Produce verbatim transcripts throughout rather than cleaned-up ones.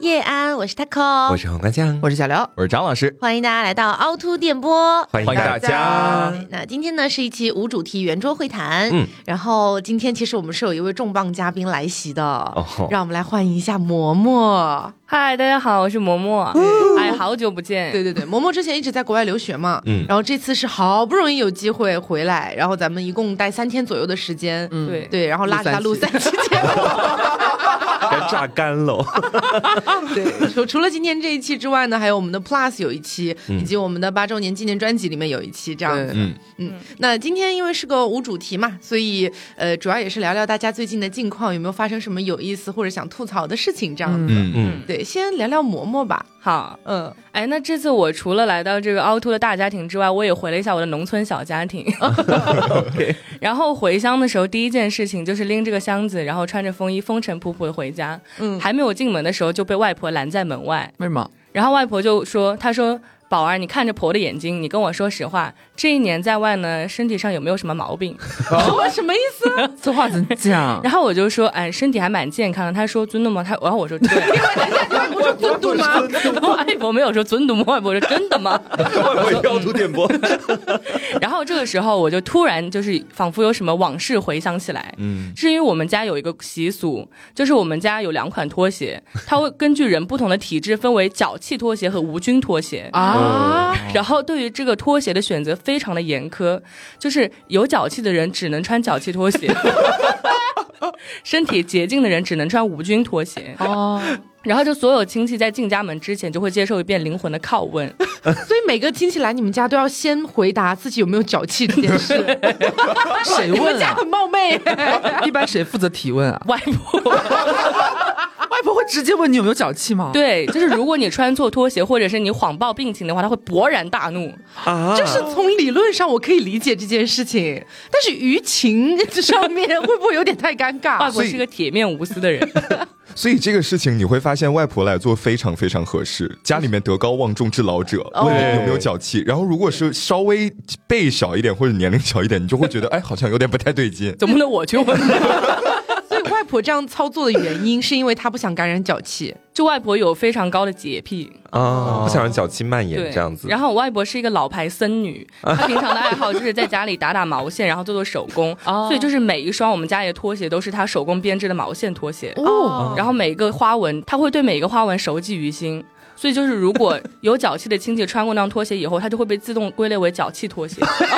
叶安，我是 Taco， 我是黄瓜酱， 我是小刘， 我是张老师， 欢迎大家来到凹凸电波， 欢迎大家。 那今天呢是一期无主题圆桌会谈，嗯，然后今天其实我们是有一位重磅嘉宾来袭的，哦，让我们来欢迎一下嬷嬷。 嗨，大家好，我是嬷嬷。哎，好久不见。 对对对，嬷嬷之前一直在国外留学嘛，嗯，然后这次是好不容易有机会回来，然后咱们一共待三天左右的时间，嗯，对对，然后拉着他录三期节目。 该榨干了。 对，除除了今天这一期之外呢，还有我们的 Plus 有一期，嗯、以及我们的八周年纪念专辑里面有一期，这样子。嗯嗯。那今天因为是个无主题嘛，所以呃，主要也是聊聊大家最近的近况，有没有发生什么有意思或者想吐槽的事情，这样子。嗯嗯。对，先聊聊嬷嬷吧。 好，嗯，哎，那这次我除了来到这个凹凸的大家庭之外，我也回了一下我的农村小家庭。okay. 然后回乡的时候，第一件事情就是拎这个箱子，然后穿着风衣，风尘仆仆的回家。嗯，还没有进门的时候就被外婆拦在门外。 为什么？ 然后外婆就说：“她说宝儿，你看着婆的眼睛，你跟我说实话，这一年在外呢，身体上有没有什么毛病？” 我什么意思？ 这话怎么讲？ 然后我就说：“哎，身体还蛮健康的。”她说：“尊的吗？”她，然后我说：“对。” 我说：“尊的吗？” 然后外婆没有说尊的吗？外婆说：“真的吗？” 外婆也要读电波。 然后这个时候我就突然就是仿佛有什么往事回想起来，嗯，是因为我们家有一个习俗，就是我们家有两款拖鞋，它会根据人不同的体质分为脚气拖鞋和无菌拖鞋啊。然后对于这个拖鞋的选择非常的严苛，就是有脚气的人只能穿脚气拖鞋，身体洁净的人只能穿无菌拖鞋哦。然后就所有亲戚在进家门之前就会接受一遍灵魂的拷问， 所以每个亲戚来你们家都要先回答自己有没有脚气这件事。 谁问啊？你们家很冒昧。 一般谁负责提问啊？ 外婆。 外婆会直接问你有没有脚气吗？ 对，就是如果你穿错拖鞋或者是你谎报病情的话，他会勃然大怒啊。就是从理论上我可以理解这件事情，但是舆情上面会不会有点太尴尬？ 外婆是个铁面无私的人。 所以这个事情你会发现外婆来做非常非常合适，家里面德高望重之老者问你有没有脚气，然后如果是稍微辈小一点或者年龄小一点，你就会觉得哎好像有点不太对劲， 怎么能我去问呢？ 所以外婆这样操作的原因是因为她不想感染脚气， 就外婆有非常高的洁癖啊，不想让脚气蔓延这样子。 然后我外婆是一个老牌僧女，她平常的爱好就是在家里打打毛线，然后做做手工，哦、所以就是每一双我们家里的拖鞋都是她手工编织的毛线拖鞋哦。然后每一个花纹，她会对每一个花纹熟记于心。所以就是如果有脚气的亲戚穿过那双拖鞋以后，他就会被自动归类为脚气拖鞋。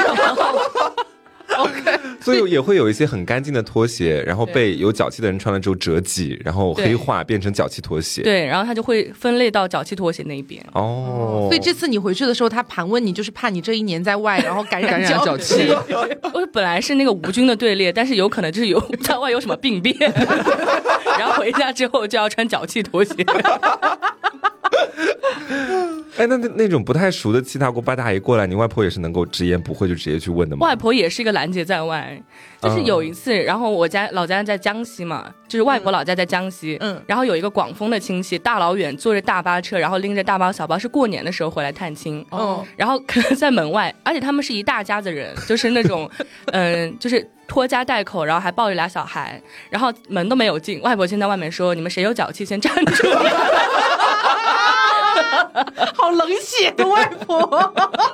OK， 所以也会有一些很干净的拖鞋，然后被有脚气的人穿了之后折挤，然后黑化变成脚气拖鞋。 对，然后他就会分类到脚气拖鞋那一边。 哦，所以这次你回去的时候，他盘问你，就是怕你这一年在外，然后感染脚气。 我本来是那个无菌的队列，但是有可能就是有在外有什么病变，然后回家之后就要穿脚气拖鞋。 哎，那那种不太熟的七大姑八大姨过来，你外婆也是能够直言不讳就直接去问的吗？ 外婆也是一个拦截在外，就是有一次，嗯、然后我家老家在江西嘛，就是外婆老家在江西，嗯，然后有一个广丰的亲戚，大老远坐着大巴车，然后拎着大包小包，是过年的时候回来探亲，哦，然后可能在门外，而且他们是一大家子人，就是那种，嗯，就是拖家带口，然后还抱着俩小孩，然后门都没有进，外婆先在外面说：“你们谁有脚气先站住。” 好冷血的外婆。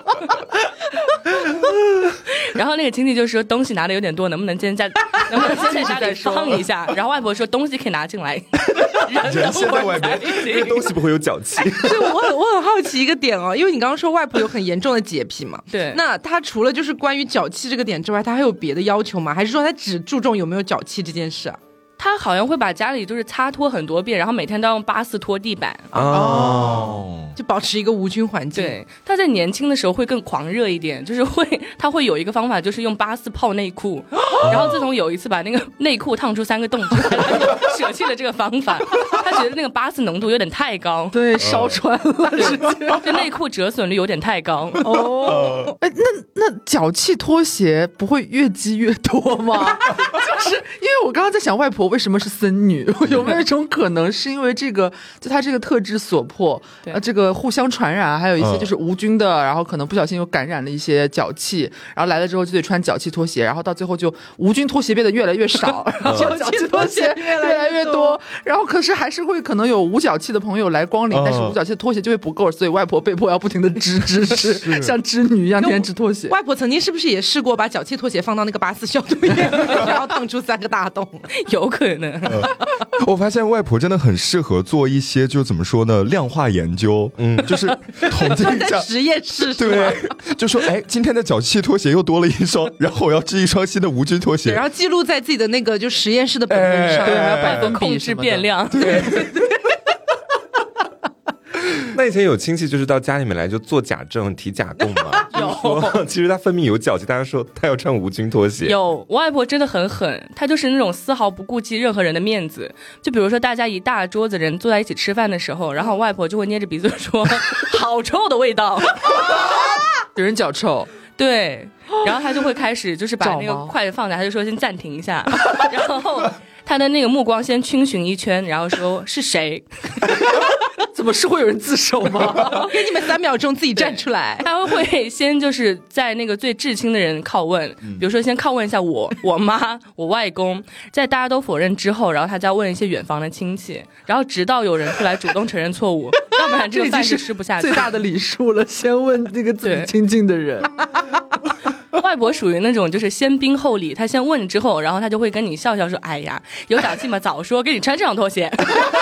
然后那个亲戚就说东西拿的有点多，能不能今天在能不能先在家里放一下？然后外婆说东西可以拿进来， 人先在外面，因为东西不会有脚气。 对，我很我很好奇一个点哦，因为你刚刚说外婆有很严重的洁癖嘛， 对， 那她除了就是关于脚气这个点之外，她还有别的要求吗？还是说她只注重有没有脚气这件事啊？ 他好像会把家里就是擦拖很多遍，然后每天都要用八四拖地板哦，就保持一个无菌环境。 对，他在年轻的时候会更狂热一点，就是会他会有一个方法，就是用八四泡内裤，然后自从有一次把那个内裤烫出三个洞之后，他就舍弃了这个方法。他觉得那个八四浓度有点太高， 对，烧穿了，直接这内裤折损率有点太高哦。哎，那那脚气拖鞋不会越积越多吗？就是因为我刚刚在想外婆为什么是僧女，有没有一种可能是因为这个就她这个特质所迫，呃，这个个互相传染，还有一些就是无菌的，然后可能不小心又感染了一些脚气，然后来了之后就得穿脚气拖鞋，然后到最后就无菌拖鞋变得越来越少，然后脚气拖鞋越来越多，然后可是还是会可能有无脚气的朋友来光临，但是无脚气的拖鞋就会不够，所以外婆被迫要不停的织织织，像织女一样天天织拖鞋。 外婆曾经是不是也试过把脚气拖鞋放到那个八四消毒液，然后烫出三个大洞？ 有可能。 呃、我发现外婆真的很适合做一些就怎么说呢，量化研究，嗯，就是统计一下实验室， 对，就说哎，今天的脚气拖鞋又多了一双，然后我要织一双新的无菌拖鞋， 然后记录在自己的那个就实验室的本本上， 对，还要百分控制变量， 对。 那以前有亲戚就是到家里面来就做假证提假供嘛，有，其实他分明有脚气，大家说他要穿无菌拖鞋。 有，我外婆真的很狠，她就是那种丝毫不顾及任何人的面子。就比如说大家一大桌子人坐在一起吃饭的时候，然后外婆就会捏着鼻子说好臭的味道， 有人脚臭。 对，然后他就会开始就是把那个筷子放下，他就说先暂停一下，然后他的那个目光先逡巡一圈，然后说是谁？ 怎么是会有人自首吗？ 给你们三秒钟自己站出来。 他会先就是在那个最至亲的人靠问，比如说先靠问一下我、我妈、我外公，在大家都否认之后，然后他再问一些远房的亲戚，然后直到有人出来主动承认错误，要不然这个饭是吃不下去。 最大的礼数了，先问那个自己亲近的人。 外婆属于那种就是先兵后礼，他先问之后，然后他就会跟你笑笑说：“哎呀，有脚气吗？早说，给你穿这双拖鞋。”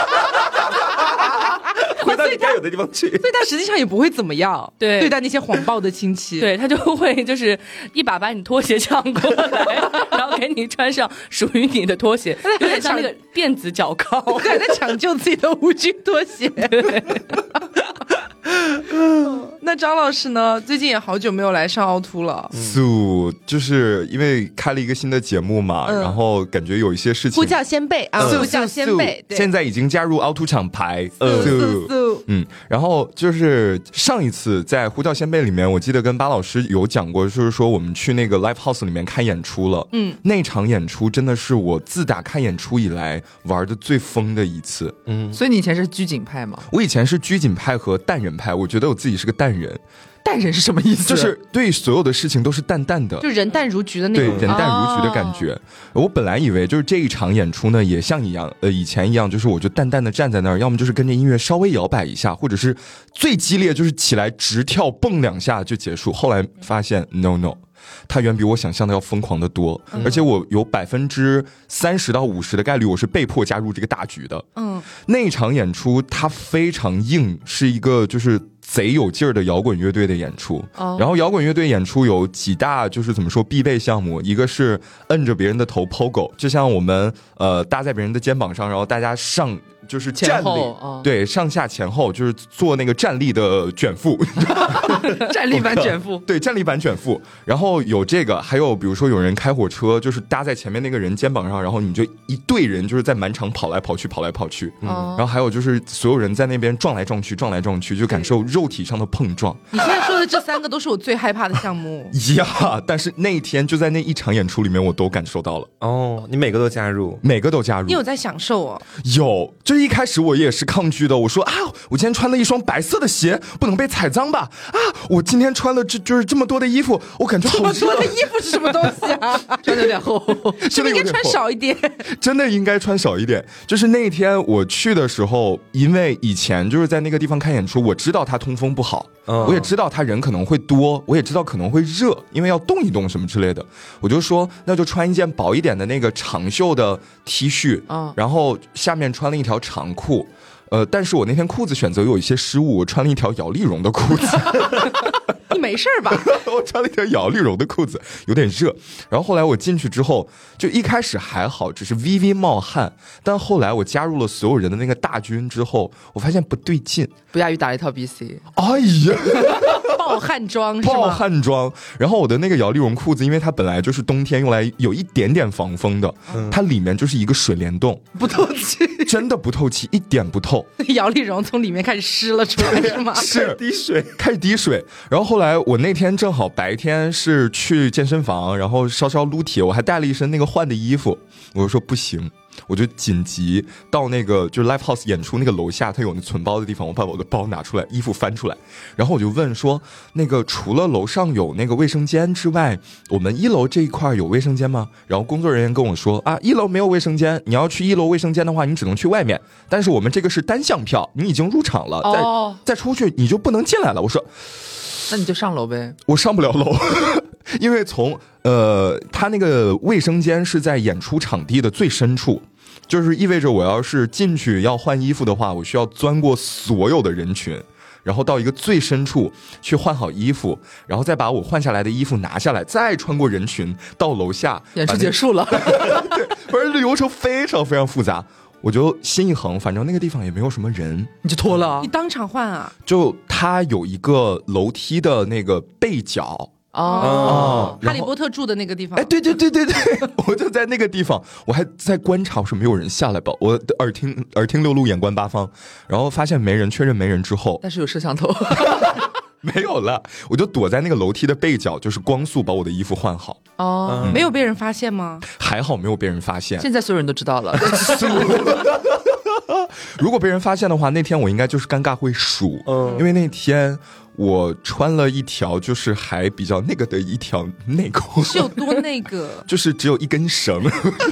回到你该有的地方去。 所以他实际上也不会怎么样， 对对待那些谎报的亲戚， 对他就会就是一把把你拖鞋抢过来，然后给你穿上属于你的拖鞋，有点像那个电子脚铐， 对，在抢救自己的无菌拖鞋。那张老师呢？最近也好久没有来上凹凸了。 素、嗯、就是因为开了一个新的节目嘛，嗯、然后感觉有一些事情。 呼叫先辈啊，呼叫先辈， 现在已经加入凹凸厂牌。 素素素， 嗯，然后就是上一次在呼叫先辈里面，我记得跟巴老师有讲过，就是说我们去那个 live house 里面看演出了。嗯，那场演出真的是我自打看演出以来玩的最疯的一次。 嗯，所以你以前是拘谨派吗？ 我以前是拘谨派和淡人派，我觉得我自己是个淡人。 淡人是什么意思？ 就是对所有的事情都是淡淡的， 就人淡如菊的那种， 对，人淡如菊的感觉。哦、我本来以为就是这一场演出呢，也像一样，呃，以前一样，就是我就淡淡的站在那儿，要么就是跟着音乐稍微摇摆一下，或者是最激烈就是起来直跳蹦两下就结束。后来发现 no no。它远比我想象的要疯狂的多，嗯、而且我有百分之三十到五十的概率我是被迫加入这个大局的。嗯，那一场演出它非常硬，是一个就是贼有劲儿的摇滚乐队的演出。哦，然后摇滚乐队演出有几大就是怎么说必备项目，一个是摁着别人的头 pogo， 就像我们呃搭在别人的肩膀上，然后大家上。就是站立，哦、对，上下前后就是做那个站立的卷腹， 站立版卷腹， 对，站立版卷腹。然后有这个，还有比如说有人开火车，就是搭在前面那个人肩膀上，然后你就一队人就是在满场跑来跑去，跑来跑去。嗯，然后还有就是所有人在那边撞来撞去，撞来撞去，就感受肉体上的碰撞。 你现在说的这三个都是我最害怕的项目呀，但是那一天就在那一场演出里面，我都感受到了。 哦，你每个都加入， 每个都加入， 你有在享受哦？ 有，就一开始我也是抗拒的，我说啊，我今天穿了一双白色的鞋，不能被踩脏吧？啊，我今天穿了这就是这么多的衣服，我感觉好热。 这么多的衣服是什么东西啊？ 穿的有点厚， 是不是应该穿少一点？ 真的应该穿少一点。就是那一天我去的时候，因为以前就是在那个地方看演出，我知道它通风不好，嗯、我也知道他人可能会多，我也知道可能会热，因为要动一动什么之类的。我就说那就穿一件薄一点的那个长袖的 T 恤，嗯、然后下面穿了一条长裤。呃，但是我那天裤子选择有一些失误，我穿了一条摇粒绒的裤子。 你没事吧？ 我穿了一条摇粒绒的裤子，有点热。然后后来我进去之后，就一开始还好，只是微微冒汗。但后来我加入了所有人的那个大军之后，我发现不对劲， 不亚于打了一套 B C。 哎呀！ 暴汗装是吗？ 暴汗装。然后我的那个摇粒绒裤子，因为它本来就是冬天用来有一点点防风的，嗯、它里面就是一个水帘洞， 不透气， 真的不透气，一点不透。 摇粒绒从里面开始湿了出来是吗？ 是滴水， 开始滴水。然后后来我那天正好白天是去健身房，然后稍稍撸铁，我还带了一身那个换的衣服，我就说不行。 我就紧急到那个就是 live house 演出那个楼下，它有那存包的地方，我把我的包拿出来，衣服翻出来，然后我就问说，那个除了楼上有那个卫生间之外，我们一楼这一块有卫生间吗？然后工作人员跟我说啊，一楼没有卫生间，你要去一楼卫生间的话，你只能去外面，但是我们这个是单向票，你已经入场了， 哦、 再再出去你就不能进来了。我说， 那你就上楼呗。 我上不了楼。因为从呃，他那个卫生间是在演出场地的最深处，就是意味着我要是进去要换衣服的话，我需要钻过所有的人群，然后到一个最深处去换好衣服，然后再把我换下来的衣服拿下来，再穿过人群到楼下。 演出结束了。 对，反正流程非常非常复杂。我就心一横，反正那个地方也没有什么人， 你就脱了。 你当场换啊？ 就他有一个楼梯的那个背角。 哦，哈利波特住的那个地方。 哎，对对对对对，我就在那个地方，我还在观察，我说没有人下来吧，我的耳听耳听六路，眼观八方，然后发现没人，确认没人之后， 但是有摄像头。 没有了，我就躲在那个楼梯的背角，就是光速把我的衣服换好。 哦、嗯，没有被人发现吗？ 还好没有被人发现。 现在所有人都知道了。 如果被人发现的话，那天我应该就是尴尬会数，嗯，因为那天我穿了一条就是还比较那个的一条内裤。 是有多那个？ 就是只有一根绳。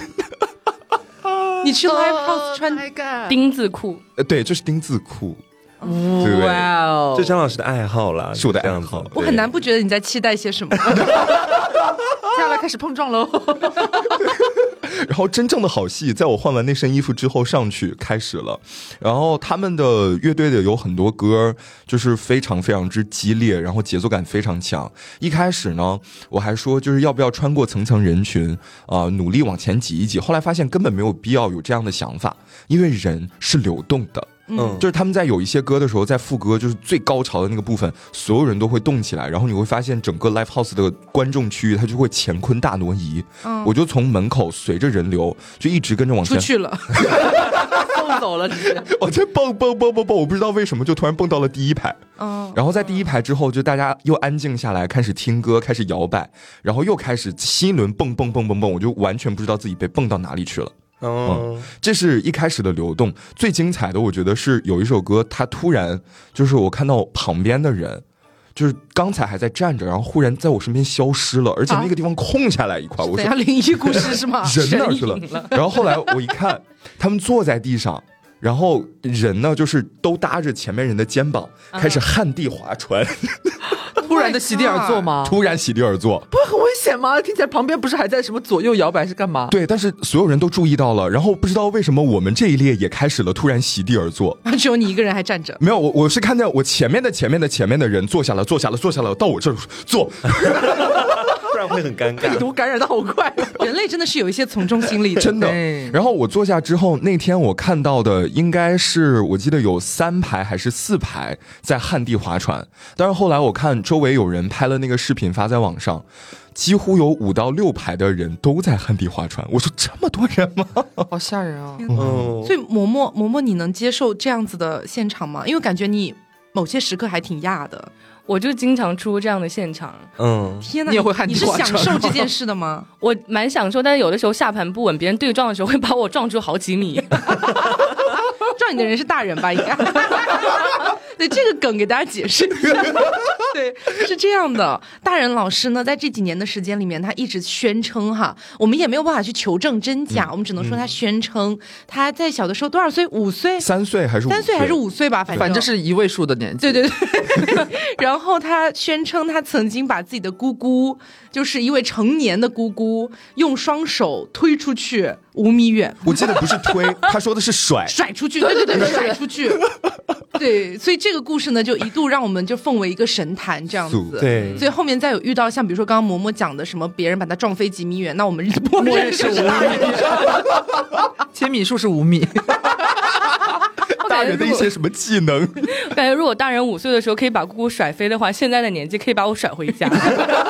你去 live house 穿丁字裤？ 呃，对，就是丁字裤。 哇哦， 这张老师的爱好啦， 是我的爱好。 我很难不觉得你在期待些什么。 接下来开始碰撞喽。 然后真正的好戏在我换完那身衣服之后上去开始了，然后他们的乐队的有很多歌就是非常非常之激烈，然后节奏感非常强。一开始呢我还说就是要不要穿过层层人群啊、呃，努力往前挤一挤，后来发现根本没有必要有这样的想法，因为人是流动的。嗯，就是他们在有一些歌的时候，在副歌就是最高潮的那个部分，所有人都会动起来，然后你会发现整个 live house 的观众区域它就会乾坤大挪移。嗯，我就从门口随着人流就一直跟着往前出去了， 蹦走了， 我在蹦蹦蹦蹦蹦，我不知道为什么就突然蹦到了第一排。嗯，然后在第一排之后，就大家又安静下来，开始听歌，开始摇摆，然后又开始新一轮蹦蹦蹦蹦蹦，我就完全不知道自己被蹦到哪里去了。嗯，这是一开始的流动。最精彩的我觉得是有一首歌，它突然就是我看到旁边的人就是刚才还在站着，然后忽然在我身边消失了，而且那个地方空下来一块。 啊、我说灵异故事是吗？ 人哪去了？然后后来我一看，他们坐在地上，然后人呢就是都搭着前面人的肩膀，开始旱地划船。 突然的席地而坐吗？ 突然席地而坐， 不会很危险吗？听起来旁边不是还在什么左右摇摆是干嘛？ 对，但是所有人都注意到了，然后不知道为什么我们这一列也开始了突然席地而坐。 只有你一个人还站着？ 没有，我我是看见我前面的前面的前面的人坐下了，坐下了，坐下了，到我这儿坐。 不然会很尴尬。 病毒感染的好快， 人类真的是有一些从众心理的， 真的。然后我坐下之后，那天我看到的应该是我记得有三排还是四排在旱地划船，但是后来我看周围有人拍了那个视频发在网上，几乎有五到六排的人都在旱地划船。我说这么多人吗？ 好吓人啊！ 嗯，所以嬷嬷嬷嬷，你能接受这样子的现场吗？因为感觉你某些时刻还挺亚的。 我就经常出这样的现场。 嗯，天哪， 你也会旱地划船？ 你是享受这件事的吗？ 我蛮享受，但是有的时候下盘不稳，别人对撞的时候会把我撞出好几米。 撞你的人是大人吧？应该。对，这个梗给大家解释一下。对，是这样的，大人老师呢，在这几年的时间里面，他一直宣称哈，我们也没有办法去求证真假，嗯、我们只能说他宣称、嗯、他在小的时候多少岁？五岁？ 三岁还是五岁？ 三岁还是五岁吧？反正反正是一位数的年纪。 对对对。然后他宣称他曾经把自己的姑姑，就是一位成年的姑姑，用双手推出去五米远。 我记得不是推，他说的是甩， 甩出去。对对对，甩出去。对，所以这个故事呢，就一度让我们就奉为一个神坛这样子。 对， 所以后面再有遇到像比如说刚刚嬷嬷讲的什么别人把他撞飞几米远，那我们默认是五米， 千米数是五米。 大人的一些什么技能？ 感觉如果大人五岁的时候可以把姑姑甩飞的话，现在的年纪可以把我甩回家。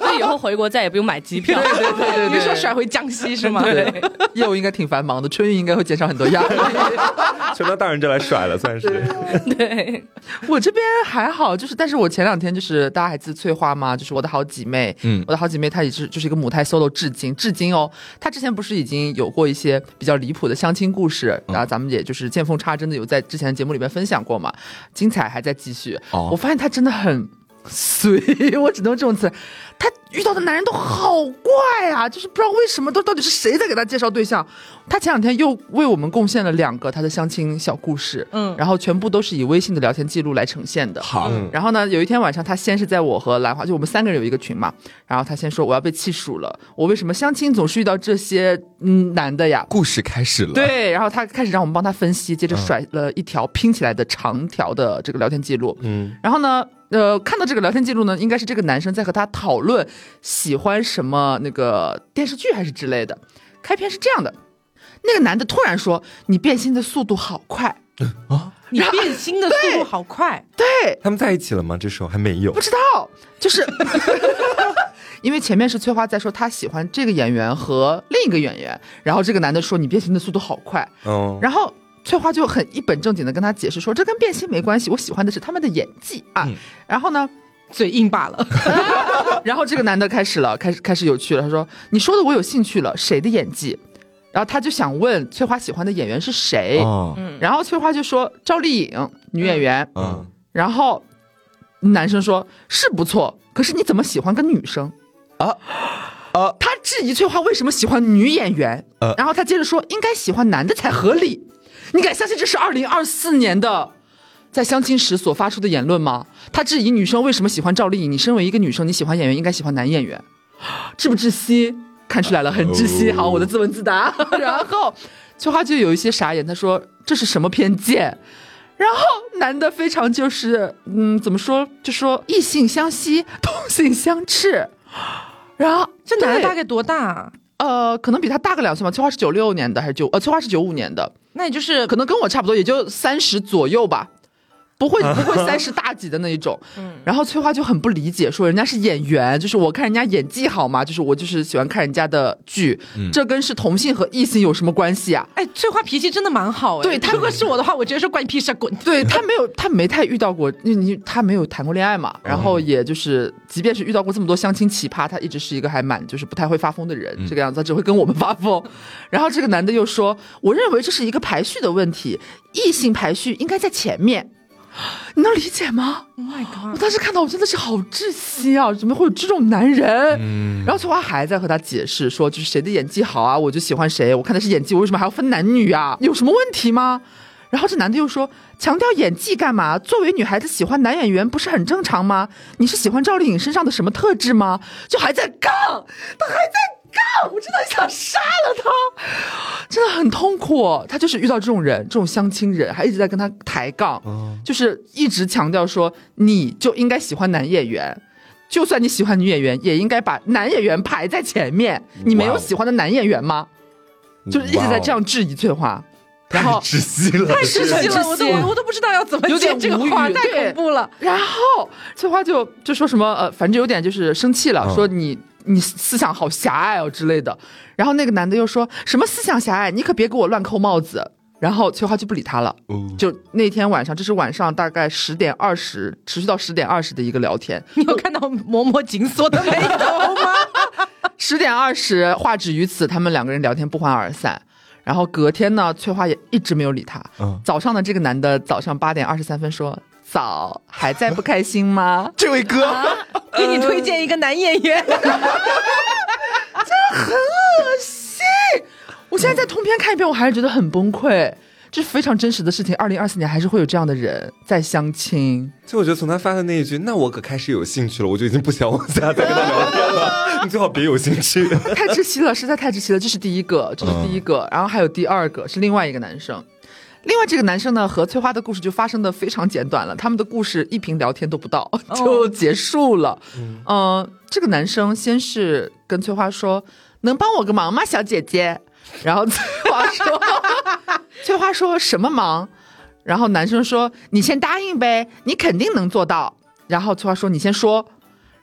所以以后回国再也不用买机票。 对对对对对， 你说甩回江西是吗？ 对， 业务应该挺繁忙的，春运应该会减少很多压力。 全到大人这来甩了，算是。 对， 我这边还好，就是但是我前两天就是大家还记得翠花吗？就是我的好姐妹，嗯，我的好姐妹她也是就是一个母胎 solo 至今至今哦，她之前不是已经有过一些比较离谱的相亲故事，然后咱们也就是见缝插针的有在之前的节目里面分享过嘛，精彩还在继续。哦，我发现她真的很随，我只能用这种词。他遇到的男人都好怪啊，就是不知道为什么都到底是谁在给他介绍对象。他前两天又为我们贡献了两个他的相亲小故事，嗯，然后全部都是以微信的聊天记录来呈现的。 好， 嗯、然后呢，有一天晚上他先是在我和兰花，就我们三个人有一个群嘛，然后他先说我要被气数了，我为什么相亲总是遇到这些嗯男的呀？ 故事开始了， 对，然后他开始让我们帮他分析，接着甩了一条拼起来的长条的这个聊天记录，嗯，然后呢。呃，看到这个聊天记录呢，应该是这个男生在和他讨论喜欢什么那个电视剧还是之类的。开篇是这样的，那个男的突然说：“你变心的速度好快啊！你变心的速度好快。” 对， 他们在一起了吗？这时候还没有， 不知道，就是因为前面是翠花在说她喜欢这个演员和另一个演员，然后这个男的说你变心的速度好快，嗯，然后。翠花就很一本正经的跟他解释说，这跟变心没关系，我喜欢的是他们的演技啊。嗯、然后呢， 嘴硬罢了。 然后这个男的开始了，开始开始有趣了。他说：“你说的我有兴趣了，谁的演技？”然后他就想问翠花喜欢的演员是谁。哦、然后翠花就说赵丽颖，女演员。嗯。然后男生说是不错，可是你怎么喜欢个女生啊？啊！他质疑翠花为什么喜欢女演员。呃、然后他接着说，应该喜欢男的才合理。你敢相信这是二零二四年的在相亲时所发出的言论吗？他质疑女生为什么喜欢赵丽颖，你身为一个女生，你喜欢演员应该喜欢男演员，窒不窒息？看出来了，很窒息。好，我的自问自答。然后翠花就有一些傻眼，他说这是什么偏见？然后男的非常就是嗯，怎么说？就说异性相吸，同性相斥。然后这男的大概多大？ 呃，可能比他大个两岁吧。翠花是九六年的还是九？呃，翠花是九五年的。那也就是可能跟我差不多，也就三十左右吧，不会不会三十大几的那一种。嗯，然后翠花就很不理解，说人家是演员，就是我看人家演技好嘛，就是我就是喜欢看人家的剧，嗯、这跟是同性和异性有什么关系啊？ 哎，翠花脾气真的蛮好哎。 对，他如果是我的话，我直接说关你屁事，滚。 对他没有，他没太遇到过，你他没有谈过恋爱嘛，然后也就是即便是遇到过这么多相亲奇葩，他一直是一个还蛮就是不太会发疯的人，嗯、这个样子，他只会跟我们发疯。然后这个男的又说，我认为这是一个排序的问题，异性排序应该在前面。你能理解吗 ？Oh my god！ 我当时看到我真的是好窒息啊！怎么会有这种男人？嗯、然后翠花还在和他解释说，就是谁的演技好啊，我就喜欢谁。我看的是演技，我为什么还要分男女啊？有什么问题吗？然后这男的又说，强调演技干嘛？作为女孩子喜欢男演员不是很正常吗？你是喜欢赵丽颖身上的什么特质吗？就还在杠，他还在。我真的想杀了他，真的很痛苦。他就是遇到这种人，这种相亲人，还一直在跟他抬杠，嗯、就是一直强调说，你就应该喜欢男演员，就算你喜欢女演员，也应该把男演员排在前面。你没有喜欢的男演员吗？就是一直在这样质疑翠花。 然后太窒息了， 太窒息了，我都我都不知道要怎么接这个话，太恐怖了。 然后翠花就就说什么呃，反正有点就是生气了，嗯、说你。你思想好狭隘哦之类的，然后那个男的又说什么思想狭隘，你可别给我乱扣帽子。然后翠花就不理他了。哦、就那天晚上，这是晚上大概十点二十，持续到十点二十的一个聊天。 你有看到嬷嬷紧锁的眉头吗？ 十点二十，话止于此，他们两个人聊天不欢而散。然后隔天呢，翠花也一直没有理他。嗯、早上的这个男的早上八点二十三分说。早还在不开心吗？ 这位哥、啊、 给你推荐一个男演员。真的很恶心，我现在在通篇看一遍我还是觉得很崩溃，这是非常真实的事情。二零二四年还是会有这样的人在相亲。 就我觉得从他发的那一句那我可开始有兴趣了，我就已经不想往下再跟他聊天了。你最好别有兴趣。 太窒息了，实在太窒息了。这是第一个，这是第一个、嗯、然后还有第二个是另外一个男生。另外这个男生呢和翠花的故事就发生的非常简短了，他们的故事一瓶聊天都不到就结束了。嗯、呃，这个男生先是跟翠花说能帮我个忙吗小姐姐，然后翠花说翠花说什么忙，然后男生说你先答应呗，你肯定能做到，然后翠花说你先说，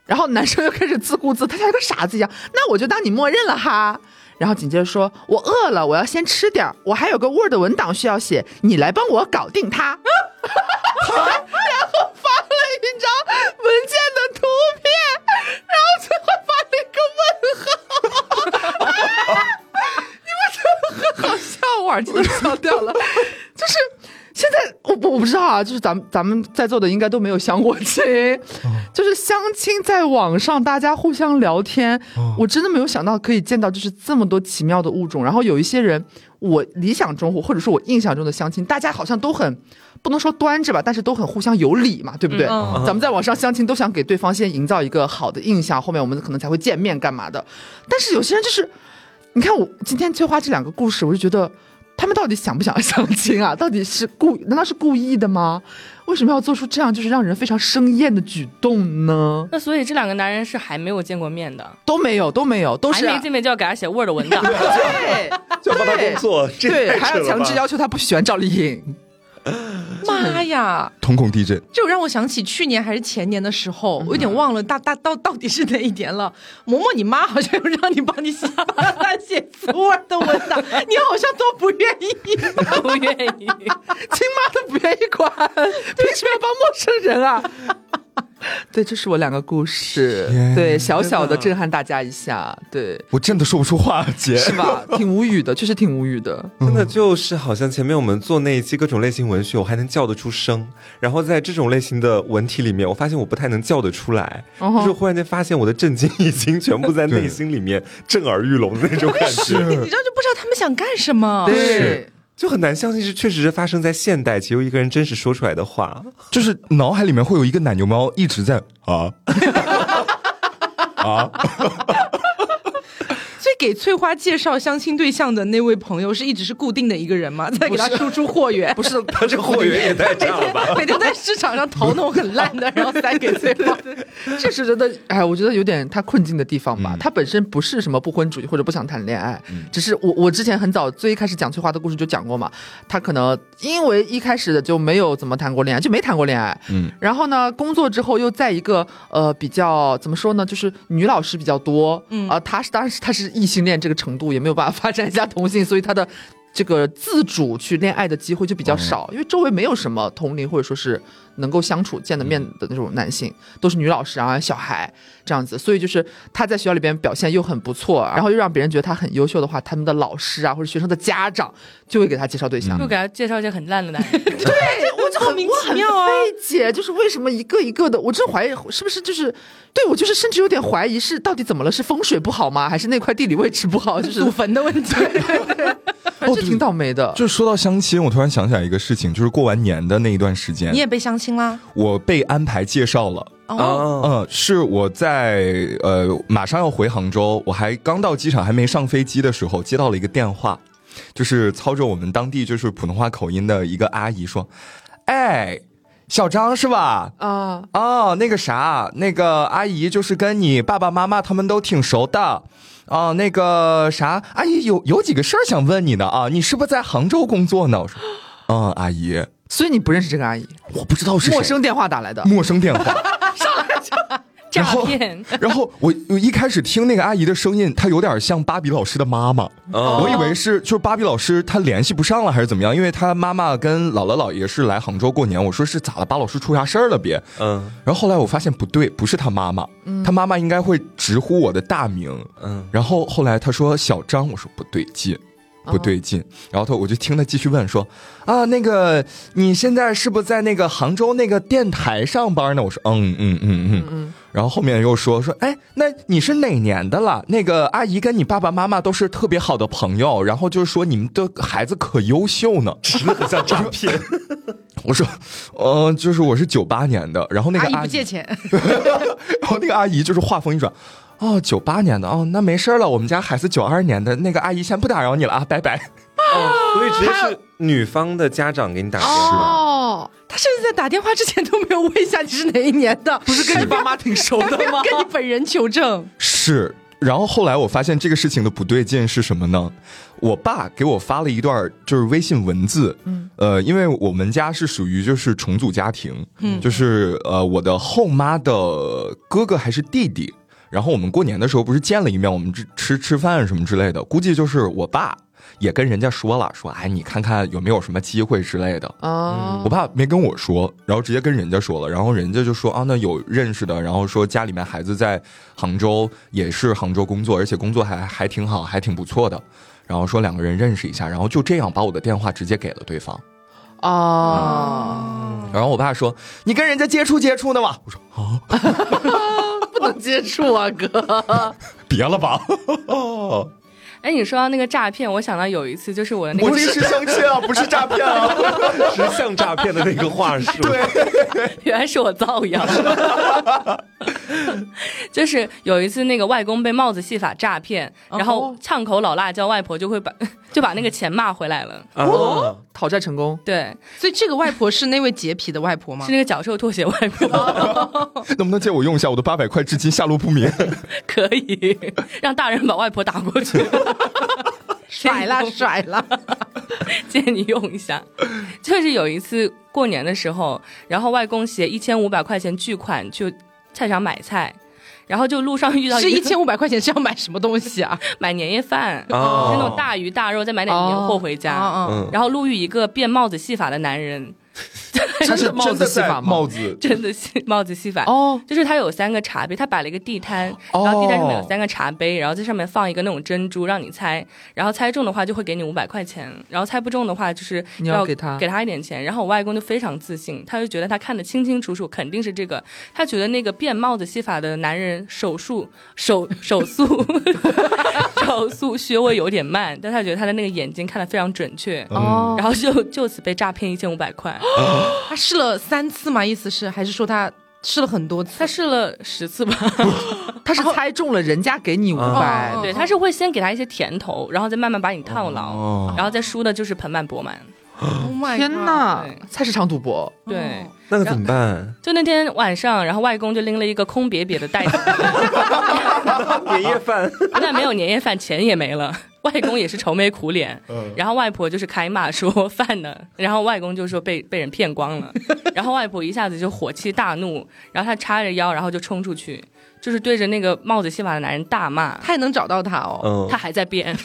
然后男生又开始自顾自，他像一个傻子一样，那我就当你默认了哈。然后紧接着说，我饿了，我要先吃点，我还有个 Word 文档需要写，你来帮我搞定它。然后发了一张文件的图片，然后最后发了一个问号。你们真的很好笑，我耳机都笑掉了。就是现在我我不知道啊，就是咱们咱们在座的应该都没有相过亲，哦、就是相亲在网上大家互相聊天、哦，我真的没有想到可以见到就是这么多奇妙的物种。然后有一些人，我理想中或者说我印象中的相亲，大家好像都很不能说端着吧，但是都很互相有礼嘛，对不对？嗯、咱们在网上相亲都想给对方先营造一个好的印象，后面我们可能才会见面干嘛的。但是有些人就是，你看我今天翠花这两个故事，我就觉得。他们到底想不想相亲啊？到底是故难道是故意的吗？为什么要做出这样就是让人非常生厌的举动呢？ 那所以这两个男人是还没有见过面的， 都没有，都没有，都是、啊、 还没见面就要给他写 Word 文档， 对， 就要帮他工作， 对，还要强制要求他不喜欢赵丽颖。 妈呀！ 瞳孔地震， 这让我想起去年还是前年的时候，我有点忘了大大到到底是哪一年了。嬷嬷，你妈好像有让你帮你写写 Word 的文档，你好像都不愿意， 不愿意，亲妈都不愿意管，凭什么要帮陌生人啊？对，这是我两个故事， yeah, 对，小小的震撼大家一下。对， 我真的说不出话，姐， 是吧？挺无语的，确实挺无语的。 真的就是好像前面我们做那一期各种类型文学，我还能叫得出声，然后在这种类型的文体里面，我发现我不太能叫得出来， uh-huh. 就是忽然间发现我的震惊已经全部在内心里面震耳欲聋的那种感觉。 你知道就不知道他们想干什么。 对。 就很难相信是确实是发生在现代且由一个人真实说出来的话， 就是脑海里面会有一个奶牛猫一直在啊啊。 所以给翠花介绍相亲对象的那位朋友是一直是固定的一个人吗？在给他输出货源？ 不是， 他这个货源也太差了吧！ 每天在市场上淘那种很烂的，然后塞给翠花。 这是觉得，哎，我觉得有点他困境的地方吧。嗯、他本身不是什么不婚主义或者不想谈恋爱，嗯、只是我我之前很早最一开始讲翠花的故事就讲过嘛，他可能因为一开始的就没有怎么谈过恋爱，就没谈过恋爱。嗯，然后呢，工作之后又在一个呃比较怎么说呢，就是女老师比较多，嗯啊、呃，他是当然是他是异性恋这个程度也没有办法发展一下同性，所以他的这个自主去恋爱的机会就比较少，因为周围没有什么同龄或者说是能够相处见得面的那种男性，都是女老师啊小孩这样子，所以就是他在学校里边表现又很不错，然后又让别人觉得他很优秀的话，他们的老师啊或者学生的家长就会给他介绍对象， 就给他介绍一些很烂的男人。 对，我就很我很费解，就是为什么一个一个的，我真怀疑是不是就是对我就是甚至有点怀疑是到底怎么了，是风水不好吗？还是那块地理位置不好？就是祖坟的问题。 反正挺倒霉的。 就说到相亲，我突然想起来一个事情，就是过完年的那一段时间， 你也被相亲啦？ 我被安排介绍了。哦，嗯，是我在呃马上要回杭州，我还刚到机场还没上飞机的时候，接到了一个电话，就是操着我们当地就是普通话口音的一个阿姨说：“哎，小张是吧？啊哦，那个啥，那个阿姨就是跟你爸爸妈妈他们都挺熟的。”哦，那个啥，阿姨有有几个事儿想问你呢啊，你是不是在杭州工作呢？我说，嗯，阿姨， 所以你不认识这个阿姨？ 我不知道是谁， 陌生电话打来的， 陌生电话， 上来就诈骗。 然后我我一开始听那个阿姨的声音，她有点像芭比老师的妈妈，哦、我以为是就是芭比老师她联系不上了还是怎么样，因为她妈妈跟姥姥姥爷是来杭州过年，我说是咋了，巴老师出啥事儿了别？嗯，然后后来我发现不对，不是她妈妈。他妈妈应该会直呼我的大名，嗯，然后后来他说小张，我说不对劲，不对劲，哦、然后他我就听他继续问说啊，那个你现在是不是在那个杭州那个电台上班呢？我说嗯嗯嗯嗯嗯，然后后面又说说哎，那你是哪年的了？那个阿姨跟你爸爸妈妈都是特别好的朋友，然后就是说你们的孩子可优秀呢， 真的很像诈骗。 我说，呃，就是我是九八年的，然后那个阿姨阿姨不借钱， 然后那个阿姨就是话锋一转，哦，九八年的哦，那没事了，我们家孩子九二年的，那个阿姨先不打扰你了啊，拜拜。 哦，所以直接是女方的家长给你打电话。 哦，他甚至在打电话之前都没有问一下你是哪一年的， 不是跟你爸妈挺熟的吗？ 跟你本人求证。 是。 然后后来我发现这个事情的不对劲是什么呢？我爸给我发了一段就是微信文字，嗯，呃，因为我们家是属于就是重组家庭，嗯，就是呃我的后妈的哥哥还是弟弟，然后我们过年的时候不是见了一面，我们吃吃饭什么之类的，估计就是我爸也跟人家说了，说哎你看看有没有什么机会之类的啊。我爸没跟我说，然后直接跟人家说了，然后人家就说啊那有认识的，然后说家里面孩子在杭州也是杭州工作，而且工作还还挺好，还挺不错的，然后说两个人认识一下，然后就这样把我的电话直接给了对方啊。 然后我爸说你跟人家接触接触的吗？我说啊不能接触啊哥别了吧哎，你说到那个诈骗，我想到有一次，就是我的那个， 我这是相亲啊，不是诈骗啊， 是像诈骗的那个话术。 对， 原来是我造谣。就是有一次，那个外公被帽子戏法诈骗，然后呛口老辣椒，外婆就会把就把那个钱骂回来了。 哦，讨债成功。 对， 所以这个外婆是那位洁癖的外婆吗？ 是那个脚臭拖鞋外婆。 能不能借我用一下？我的八百块至今下落不明。 可以，让大人把外婆打过去。 甩了甩了， 借你用一下。就是有一次过年的时候，然后外公携一千五百块钱巨款去菜场买菜，然后就路上遇到是一千五百块钱是要买什么东西啊？ 买年夜饭， 哦、 是那种大鱼大肉，再买点年货回家。哦哦、然后路遇一个变帽子戏法的男人。 他是帽子戏法吗？ 帽子真的是帽子戏法哦，就是他有三个茶杯，他摆了一个地摊，然后地摊上面有三个茶杯，然后在上面放一个那种珍珠让你猜，然后猜中的话就会给你五百块钱，然后猜不中的话就是你要给他给他一点钱。然后我外公就非常自信，他就觉得他看得清清楚楚，肯定是这个。他觉得那个变帽子戏法的男人手速手手速手速学位有点慢，但他觉得他的那个眼睛看得非常准确，哦，然后就就此被诈骗一千五百块。 他试了三次吗？意思是还是说他试了很多次？ 他试了十次吧。 他是猜中了人家给你五百、 哦，对，他是会先给他一些甜头，然后再慢慢把你套牢，哦、然后再输的就是盆满钵满。 Oh my 天哪！菜市场赌博， 对， 哦、那个怎么办？ 就那天晚上，然后外公就拎了一个空瘪瘪的袋子， 年夜饭， 不但没有年夜饭，钱也没了。外公也是愁眉苦脸，嗯、然后外婆就是开骂说饭呢，然后外公就说被被人骗光了，然后外婆一下子就火气大怒，然后他叉着腰，然后就冲出去，就是对着那个帽子戏法的男人大骂。 他也能找到他哦， 嗯、 他还在变。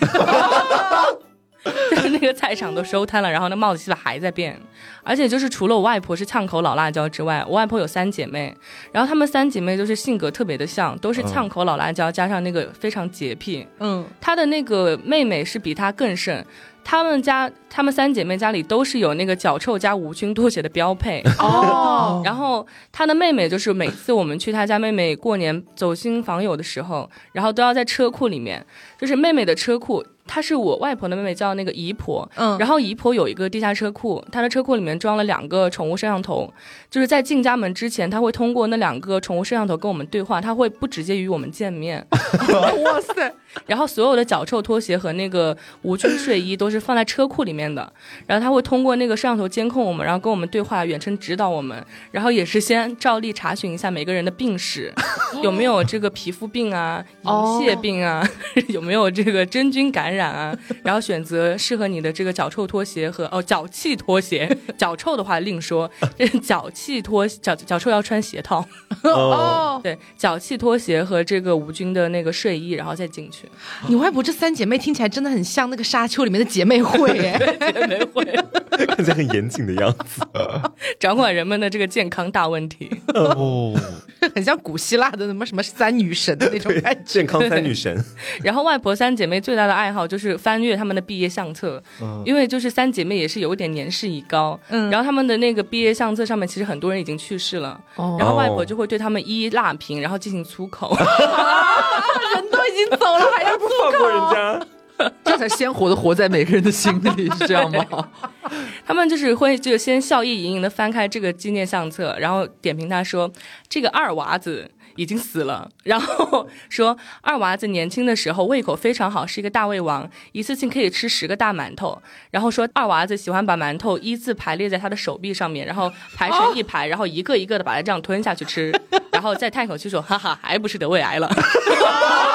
就是那个菜场都收摊了，然后那帽子戏法还在变，而且就是除了我外婆是呛口老辣椒之外，我外婆有三姐妹，然后她们三姐妹就是性格特别的像，都是呛口老辣椒加上那个非常洁癖。嗯，她的那个妹妹是比她更甚。他们家，他们三姐妹家里都是有那个脚臭加无菌拖鞋的标配哦。然后她的妹妹就是每次我们去她家妹妹过年走亲访友的时候，然后都要在车库里面，就是妹妹的车库。她是我外婆的妹妹，叫那个姨婆，嗯，然后姨婆有一个地下车库，她的车库里面装了两个宠物摄像头，就是在进家门之前，她会通过那两个宠物摄像头跟我们对话，她会不直接与我们见面。哇塞！然后所有的脚臭拖鞋和那个无菌睡衣都是放在车库里面的，然后她会通过那个摄像头监控我们，然后跟我们对话，远程指导我们，然后也是先照例查询一下每个人的病史，有没有这个皮肤病啊、银屑病啊，哦、有没有这个真菌感染啊，然后选择适合你的这个脚臭拖鞋和哦脚气拖鞋，脚臭的话另说，脚气拖脚脚臭要穿鞋套哦，对，脚气拖鞋和这个无菌的那个睡衣，然后再进去。 你外婆这三姐妹听起来真的很像那个沙丘里面的姐妹会哎， 姐妹会看起来很严谨的样子， 掌管人们的这个健康大问题哦， 很像古希腊的什么什么三女神的那种感觉， 健康三女神。 然后外婆三姐妹最大的爱好就是翻阅他们的毕业相册，嗯、因为就是三姐妹也是有一点年事已高，嗯，然后他们的那个毕业相册上面其实很多人已经去世了，哦、然后外婆就会对他们一一辣评，然后进行粗口。 人都已经走了，还要不放过人家。 这才鲜活的活在每个人的心里，是这样吗？ 他们就是会就先笑意盈盈的翻开这个纪念相册，然后点评他说这个二娃子已经死了，然后说二娃子年轻的时候胃口非常好，是一个大胃王，一次性可以吃十个大馒头，然后说二娃子喜欢把馒头依次排列在他的手臂上面，然后排成一排，然后一个一个的把它这样吞下去吃，然后再叹口气说哈哈，还不是得胃癌了。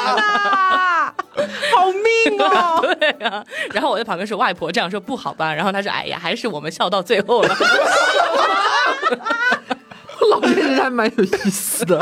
哪，好命哦！ 对啊，然后我在旁边说外婆这样说不好吧，然后他说哎呀，还是我们笑到最后了。 老年人还蛮有意思的。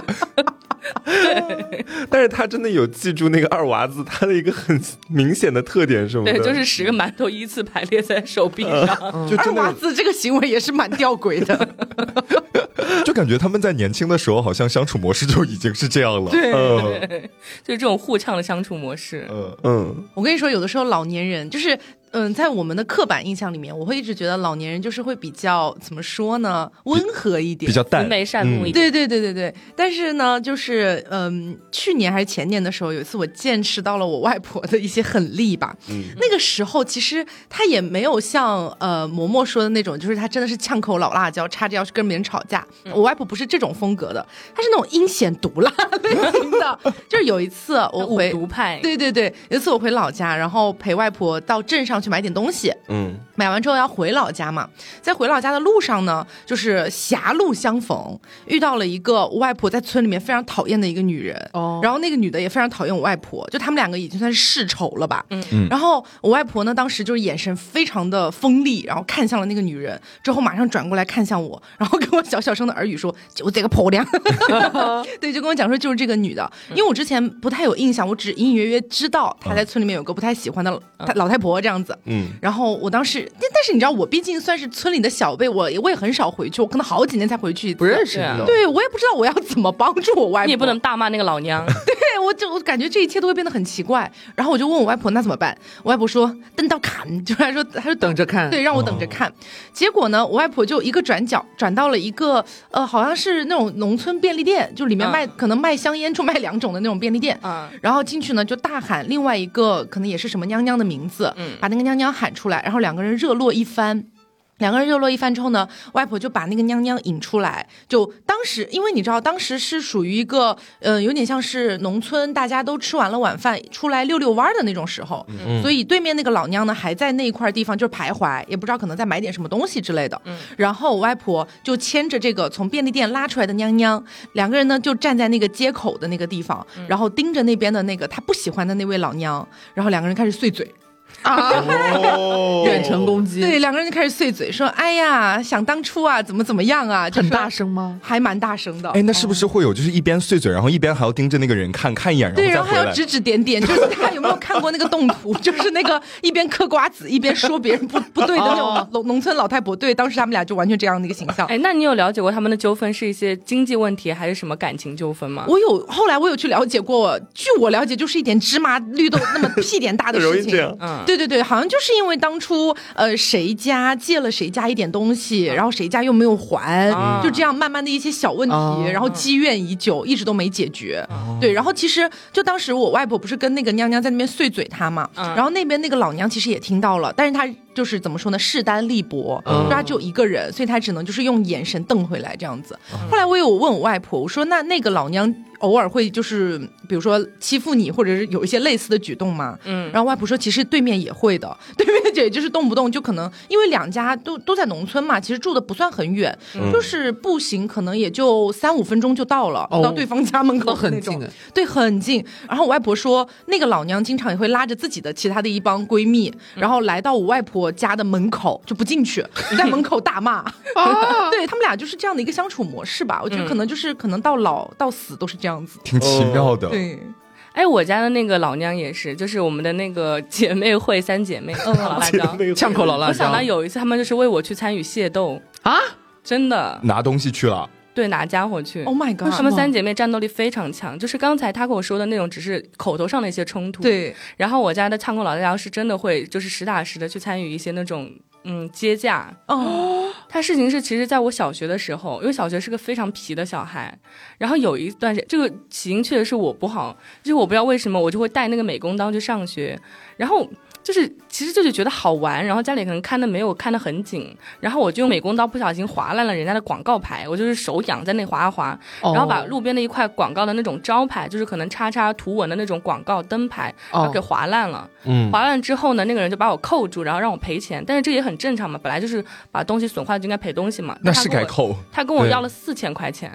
但是他真的有记住那个二娃子他的一个很明显的特点什么的， 对，就是十个馒头依次排列在手臂上。 嗯、就真的二娃子这个行为也是蛮吊诡的。 就感觉他们在年轻的时候好像相处模式就已经是这样了。 对， 嗯、 就是这种互呛的相处模式。 嗯嗯， 我跟你说，有的时候老年人就是嗯，在我们的刻板印象里面，我会一直觉得老年人就是会比较怎么说呢，温和一点， 比较淡， 慈眉善目一点。 对对对对对。但是呢，就是嗯，去年还是前年的时候，有一次我见识到了我外婆的一些狠力吧。嗯，那个时候其实她也没有像呃嬷嬷说的那种，就是她真的是呛口老辣椒，叉着腰去跟别人吵架。嗯、我外婆不是这种风格的，她是那种阴险毒辣类型的。就是有一次我回毒派， 对对对，有一次我回老家，然后陪外婆到镇上去买点东西。嗯，买完之后要回老家嘛，在回老家的路上呢，就是狭路相逢，遇到了一个我外婆在村里面非常讨厌的一个女人。哦，然后那个女的也非常讨厌我外婆，就他们两个已经算是世仇了吧。嗯嗯，然后我外婆呢，当时就是眼神非常的锋利，然后看向了那个女人，之后马上转过来看向我，然后跟我小小声的耳语说：“就这个婆娘。”对，就跟我讲说就是这个女的，因为我之前不太有印象，我只隐隐约约知道她在村里面有个不太喜欢的老太婆这样子。嗯，然后我当时，但是你知道，我毕竟算是村里的小辈，我我也很少回去，我可能好几年才回去一次， 不认识你。 对，我也不知道我要怎么帮助我外婆。 你也不能大骂那个老娘。 对，我就我感觉这一切都会变得很奇怪。然后我就问我外婆那怎么办？我外婆说等到看，就是她说她说等着看， 对，让我等着看。哦、结果呢，我外婆就一个转角转到了一个呃，好像是那种农村便利店，就里面卖、嗯、可能卖香烟就卖两种的那种便利店。嗯，然后进去呢就大喊另外一个可能也是什么娘娘的名字，嗯，把那个娘娘喊出来，然后两个人热络一番。两个人热络一番之后呢，外婆就把那个娘娘引出来。就当时，因为你知道，当时是属于一个，呃，有点像是农村，大家都吃完了晚饭出来溜溜弯的那种时候，嗯、所以对面那个老娘呢，还在那一块地方就是徘徊，也不知道可能在买点什么东西之类的。嗯、然后我外婆就牵着这个从便利店拉出来的娘娘，两个人呢就站在那个街口的那个地方，嗯、然后盯着那边的那个他不喜欢的那位老娘，然后两个人开始碎嘴。啊！ 远程攻击， 对，两个人就开始碎嘴说：“哎呀，想当初啊，怎么怎么样啊？” 很大声吗？ 还蛮大声的。 哎，那是不是会有就是一边碎嘴，然后一边还要盯着那个人看看一眼，然后对，然后还要指指点点，就是他有没有看过那个动图？就是那个一边嗑瓜子一边说别人不不对的那种农农村老太婆。对，当时他们俩就完全这样的一个形象。 哎，那你有了解过他们的纠纷是一些经济问题还是什么感情纠纷吗？ 我有，后来我有去了解过，据我了解，就是一点芝麻绿豆那么屁点大的事情。 容易这样。 嗯，对对对，好像就是。因为当初呃谁家借了谁家一点东西，然后谁家又没有还，啊、就这样慢慢的一些小问题，啊、然后积怨已久，一直都没解决。啊、对，然后其实就当时我外婆不是跟那个娘娘在那边碎嘴她嘛，啊、然后那边那个老娘其实也听到了，但是她就是怎么说呢，势单力薄，嗯、她只有一个人，所以她只能就是用眼神瞪回来这样子。嗯、后来我有问我外婆，我说那那个老娘偶尔会就是比如说欺负你，或者是有一些类似的举动吗？嗯，然后外婆说其实对面也会的，对面也就是动不动就可能因为两家都都在农村嘛，其实住的不算很远，嗯、就是步行可能也就三五分钟就到了，哦、到对方家门口的那种，对，很近。然后我外婆说那个老娘经常也会拉着自己的其他的一帮闺蜜，嗯、然后来到我外婆家的门口就不进去，在门口大骂。啊、对他们俩就是这样的一个相处模式吧，我觉得可能就是可能到老到死都是这样子， 挺奇妙的。 对。 哎，我家的那个老娘也是，就是我们的那个姐妹会三姐妹，嗯，老辣椒， 呛口老辣椒。 我想到有一次他们就是为我去参与械斗啊， 真的拿东西去了。 对，拿家伙去。 Oh my god， 她们三姐妹战斗力非常强，就是刚才她跟我说的那种只是口头上的一些冲突。 对， 然后我家的呛口老辣椒是真的会就是实打实的去参与一些那种嗯接驾。哦，他事情是其实在我小学的时候，因为小学是个非常皮的小孩，然后有一段时间这个起因确实是我不好，就是我不知道为什么我就会带那个美工刀去上学，然后就是其实就是觉得好玩，然后家里可能看的没有看得很紧，然后我就用美工刀不小心划烂了人家的广告牌，我就是手痒在那划啊划，然后把路边的一块广告的那种招牌，就是可能叉叉图文的那种广告灯牌，然后给划烂了。嗯，划烂之后呢，那个人就把我扣住，然后让我赔钱，但是这也很正常嘛，本来就是把东西损坏就应该赔东西嘛。 那是该扣。 他跟我要了四千块钱。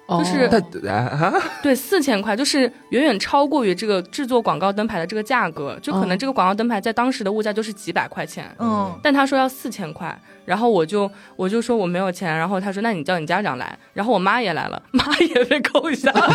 就是啊， 对四千块，就是远远超过于这个制作广告灯牌的这个价格，就可能这个广告灯牌在当时的物价就是几百块钱，嗯，但他说要四千块，然后我就我就说我没有钱，然后他说那你叫你家长来，然后我妈也来了，妈也被扣下了。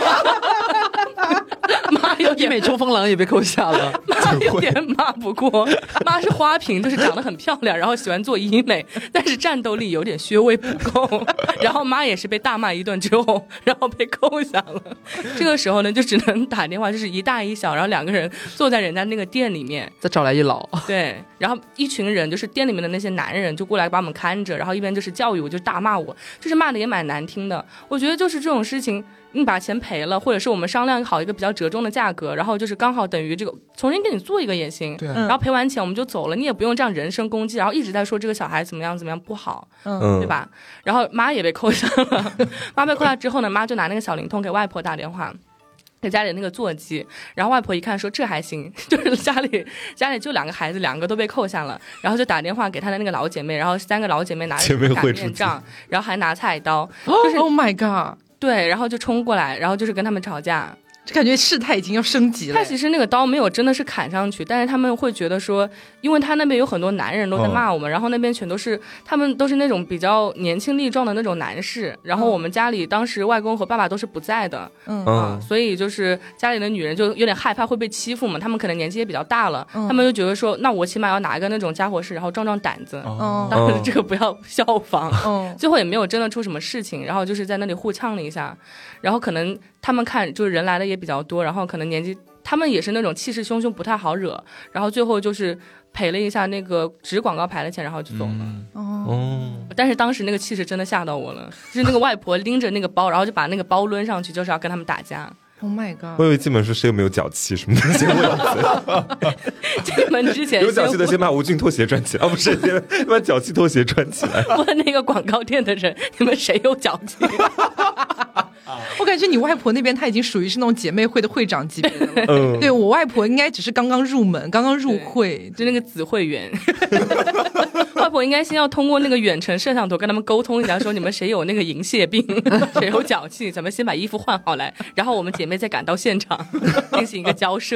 妈有医美冲锋狼也被扣下了， 妈有点骂不过，妈是花瓶，就是长得很漂亮，然后喜欢做医美，但是战斗力有点稍微不够，然后妈也是被大骂一顿之后，然后被扣下了。这个时候呢，就只能打电话，就是一大一小，然后两个人坐在人家那个店里面， 再找来一老， 对，然后一群人就是店里面的那些男人就过来把我们看着，然后一边就是教育我，就大骂我，就是骂的也蛮难听的。我觉得就是这种事情。你把钱赔了，或者是我们商量好一个比较折中的价格，然后就是刚好等于这个重新给你做一个也行，对、啊，然后赔完钱我们就走了，你也不用这样人身攻击，然后一直在说这个小孩怎么样怎么样不好，嗯，对吧？然后妈也被扣下了，妈被扣下之后呢，妈就拿那个小灵通给外婆打电话。给家里那个座机，然后外婆一看说这还行，就是家里家里就两个孩子，两个都被扣下了，然后就打电话给她的那个老姐妹，然后三个老姐妹拿着擀面杖，然后还拿菜刀，就是 Oh my god， 对，然后就冲过来，然后就是跟他们吵架。 就感觉事态已经要升级了。 他其实那个刀没有真的是砍上去，但是他们会觉得说，因为他那边有很多男人都在骂我们，哦、然后那边全都是他们都是那种比较年轻力壮的那种男士，然后我们家里当时外公和爸爸都是不在的，嗯啊，所以就是家里的女人就有点害怕会被欺负嘛，他们可能年纪也比较大了，嗯、他们就觉得说，那我起码要拿一个那种家伙事，然后壮壮胆子，哦、当然这个不要效仿，哦、最后也没有真的出什么事情，然后就是在那里互呛了一下，然后可能他们看就是人来的也比较多，然后可能年纪他们也是那种气势汹汹不太好惹，然后最后就是赔了一下那个纸广告牌的钱，然后就走了。哦、嗯，但是当时那个气势真的吓到我了，就是那个外婆拎着那个包，然后就把那个包抡上去，就是要跟他们打架。 Oh my god！ 我以为进门说谁有没有脚气什么的，先问进门之前有脚气的先把吴俊拖鞋穿起来，啊不是先把脚气拖鞋穿起来。 问那个广告店的人，你们谁有脚气？ 我感觉你外婆那边她已经属于是那种姐妹会的会长级别的了。嗯，对我外婆应该只是刚刚入门，刚刚入会， 就那个子会员。外婆应该先要通过那个远程摄像头跟他们沟通一下，说你们谁有那个银屑病，谁有脚气，咱们先把衣服换好来，然后我们姐妹再赶到现场进行一个交涉。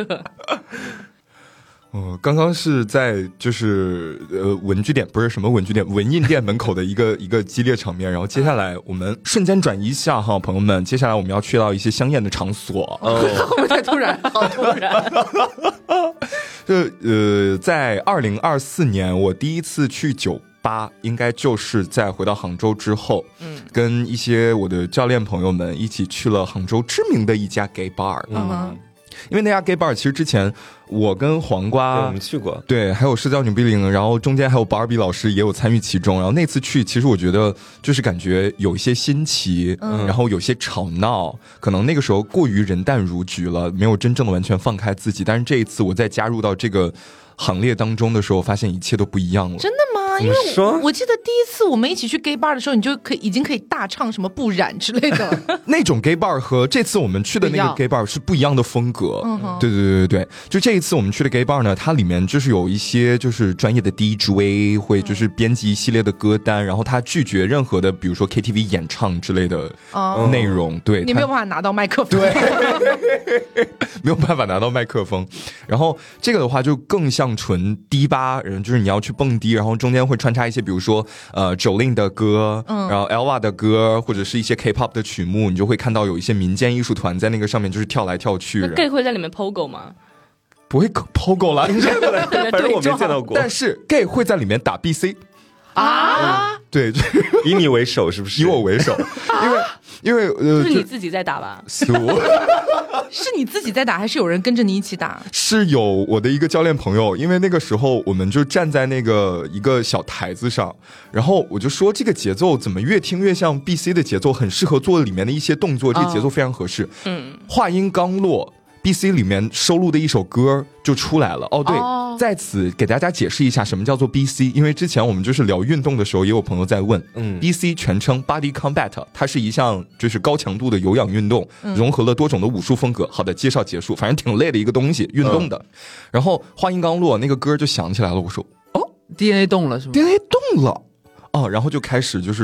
哦，刚刚是在就是呃文具店，不是什么文具店，文印店门口的一个一个激烈场面。然后接下来我们瞬间转移一下哈，朋友们，接下来我们要去到一些香艳的场所。 哦，会不会太突然？好突然。 就呃，在二零二四年，我第一次去酒吧，应该就是在回到杭州之后，嗯，跟一些我的教练朋友们一起去了杭州知名的一家 gay bar。嗯。因为那家 gay bar 其实之前我跟黄瓜我们去过， 对，还有社交女逼零，然后中间还有 Barbie 老师也有参与其中。然后那次去，其实我觉得就是感觉有一些新奇，嗯、然后有些吵闹，可能那个时候过于人淡如菊了，没有真正的完全放开自己。但是这一次我在加入到这个行列当中的时候，发现一切都不一样了。 真的吗？因为 我, 我记得第一次我们一起去 gay bar 的时候，你就可以已经可以大唱什么不染之类的。 那种 gay bar 和这次我们去的那个 gay bar 是不一样的风格。嗯、对对对对对，就这一次我们去的 gay bar 呢，它里面就是有一些就是专业的 D J 会就是编辑一系列的歌单，然后他拒绝任何的比如说 K T V 演唱之类的内容。对， 你没有办法拿到麦克风。 对，没有办法拿到麦克风。然后这个的话就更像纯迪吧，就是你要去蹦迪，然后中间会穿插一些比如说呃 Jolin 的歌，嗯、然后 Elva 的歌，或者是一些 K-pop 的曲目，你就会看到有一些民间艺术团在那个上面就是跳来跳去。 那 gay 会在里面 pogo 吗？ 不会 pogo 啦， 反正我没见到过。 但是 gay 会在里面打 B C 啊、 嗯，对， 以你为首是不是？ 以我为首，因为因为呃， 是你自己在打吧？ 是你自己在打，还是有人跟着你一起打？ 是有我的一个教练朋友，因为那个时候我们就站在那个一个小台子上，然后我就说这个节奏怎么越听越像 B C 的节奏，很适合做里面的一些动作，这个节奏非常合适。嗯，话音刚落。B C 里面收录的一首歌就出来了哦，对，哦、在此给大家解释一下什么叫做 B C， 因为之前我们就是聊运动的时候，也有朋友在问，嗯 ，B C 全称 Body Combat， 它是一项就是高强度的有氧运动，嗯、融合了多种的武术风格。好的，介绍结束，反正挺累的一个东西，运动的。嗯、然后话音刚落，那个歌就响起来了，我说哦 ，D N A 动了是吗 ？D N A 动了哦，然后就开始就是。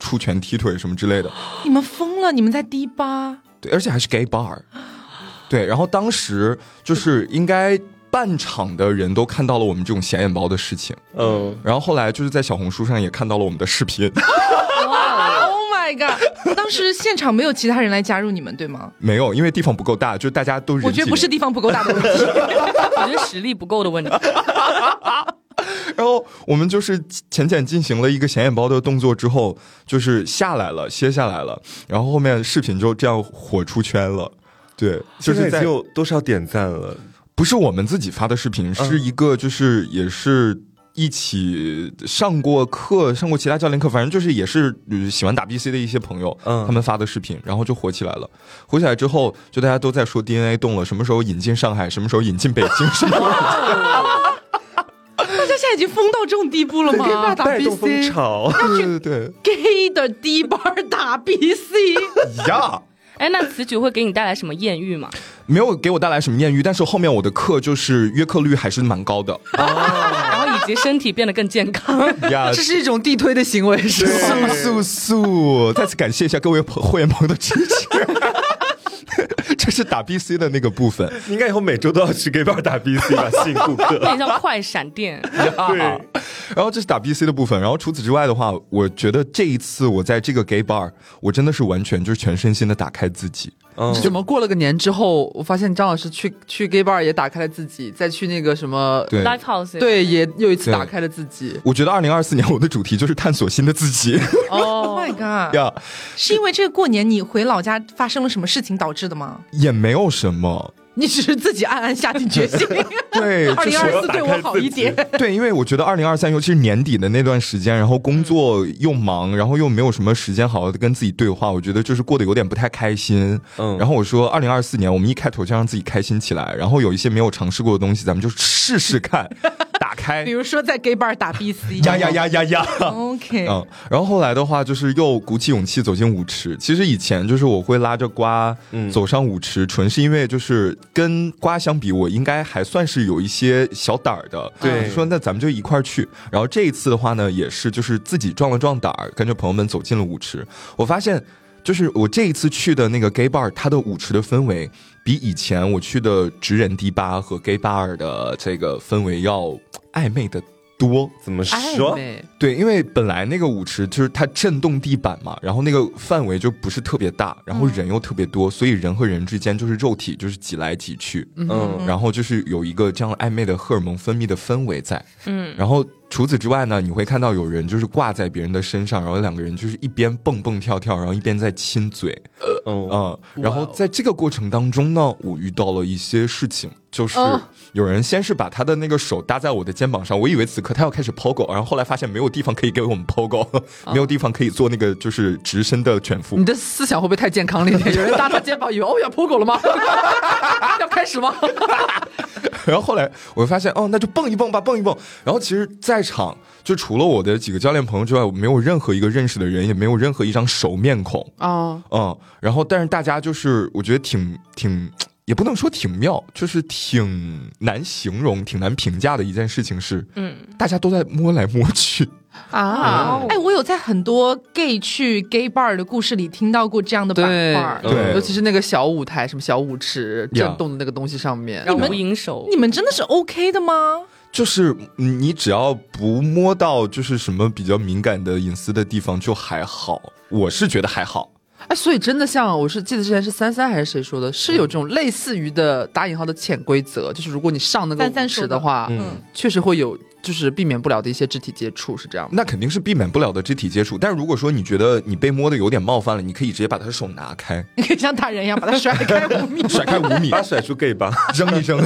出拳踢腿什么之类的。 你们疯了，你们在迪吧？ 对，而且还是 gay bar。对，然后当时就是应该半场的人都看到了我们这种显眼包的事情，嗯，然后后来就是在小红书上也看到了我们的视频。 哇 ，Oh my god！ 当时现场没有其他人来加入你们，对吗？ 没有，因为地方不够大，就是大家都人。 我觉得不是地方不够大的问题， 我觉得实力不够的问题。 然后我们就是浅浅进行了一个显眼包的动作之后，就是下来了，歇下来了，然后后面视频就这样火出圈了。对，就是在有多少点赞了？ 不是我们自己发的视频，嗯、是一个就是也是一起上过课、上过其他教练课，反正就是也是喜欢打 B C 的一些朋友，嗯，他们发的视频，然后就火起来了。火起来之后，就大家都在说 D N A 动了，什么时候引进上海，什么时候引进北京，什么时候引进大家现在已经疯到这种地步了吗？ gay bar 带动风潮， 对对对 ，gay 的 D bar 打 B C 呀。 哎，那此举会给你带来什么艳遇吗？ 没有给我带来什么艳遇，但是后面我的课就是约课率还是蛮高的，哦、 然后以及身体变得更健康， 这是一种地推的行为，是吧？素素素，再次感谢一下各位会员朋友的支持。这是打 B C 的那个部分， 你应该以后每周都要去 gay bar 打 B C 吧，吸引顾客。 那叫快闪店。 对， 然后这是打 B C 的部分，然后除此之外的话，我觉得这一次我在这个 gay bar， 我真的是完全就是全身心的打开自己。 嗯，怎么过了个年之后，我发现张老师去去 gay bar 也打开了自己，再去那个什么 live house， 对，也又一次打开了自己。 我觉得二零二四年我的主题就是探索新的自己。 Oh my god！ 呀， 是因为这个过年你回老家发生了什么事情导致的吗？ 也没有什么。 你只是自己暗暗下定决心， 对， 二零二四对我好一点。 对，因为我觉得二零二三，尤其是年底的那段时间，然后工作又忙，然后又没有什么时间好好的跟自己对话，我觉得就是过得有点不太开心。嗯，然后我说二零二四年我们一开头就让自己开心起来，然后有一些没有尝试过的东西，咱们就试试看。打开， 比如说在 gay bar 打 B C， 呀呀呀呀呀 ，OK， 嗯，然后后来的话就是又鼓起勇气走进舞池。其实以前就是我会拉着瓜走上舞池，嗯、纯是因为就是跟瓜相比，我应该还算是有一些小胆儿的。 对， 说那咱们就一块儿去。然后这一次的话呢，也是就是自己壮了壮胆儿，跟着朋友们走进了舞池。我发现，就是我这一次去的那个 gay bar， 它的舞池的氛围比以前我去的直人迪吧和 gay bar 的这个氛围要暧昧的多。 怎么说？ 对，因为本来那个舞池就是它震动地板嘛，然后那个范围就不是特别大，然后人又特别多，嗯、所以人和人之间就是肉体就是挤来挤去，嗯，然后就是有一个这样暧昧的荷尔蒙分泌的氛围在，嗯，然后。除此之外呢，你会看到有人就是挂在别人的身上，然后两个人就是一边蹦蹦跳跳，然后一边在亲嘴，嗯、呃，然后在这个过程当中呢，我遇到了一些事情，就是有人先是把他的那个手搭在我的肩膀上，我以为此刻他要开始 pogo， 然后后来发现没有地方可以给我们 pogo， 没有地方可以做那个就是直身的卷腹。 你的思想会不会太健康了一点？有人搭他肩膀，以为哦要 pogo 了吗？要开始吗？ 然后后来我就发现，哦，那就蹦一蹦吧，蹦一蹦。然后其实在场就除了我的几个教练朋友之外，我没有任何一个认识的人，也没有任何一张熟面孔啊，嗯。然后但是大家就是我觉得挺挺，也不能说挺妙，就是挺难形容、挺难评价的一件事情是，嗯，大家都在摸来摸去。 啊，哎、嗯，我有在很多 gay 去 gay bar 的故事里听到过这样的板块， 对，对，尤其是那个小舞台，什么小舞池震动的那个东西上面， 让无影手， 你们真的是 OK 的吗？ 就是你只要不摸到就是什么比较敏感的隐私的地方就还好，我是觉得还好。 哎，所以真的像我是记得之前是三三还是谁说的，是有这种类似于的打引号的潜规则，就是如果你上那个舞池的话，嗯，确实会有就是避免不了的一些肢体接触，是这样吗？ 那肯定是避免不了的肢体接触，但是如果说你觉得你被摸的有点冒犯了，你可以直接把他的手拿开， 你可以像打人一样把他甩开五米， 甩开五米， 把甩出 gay 吧， 扔一扔。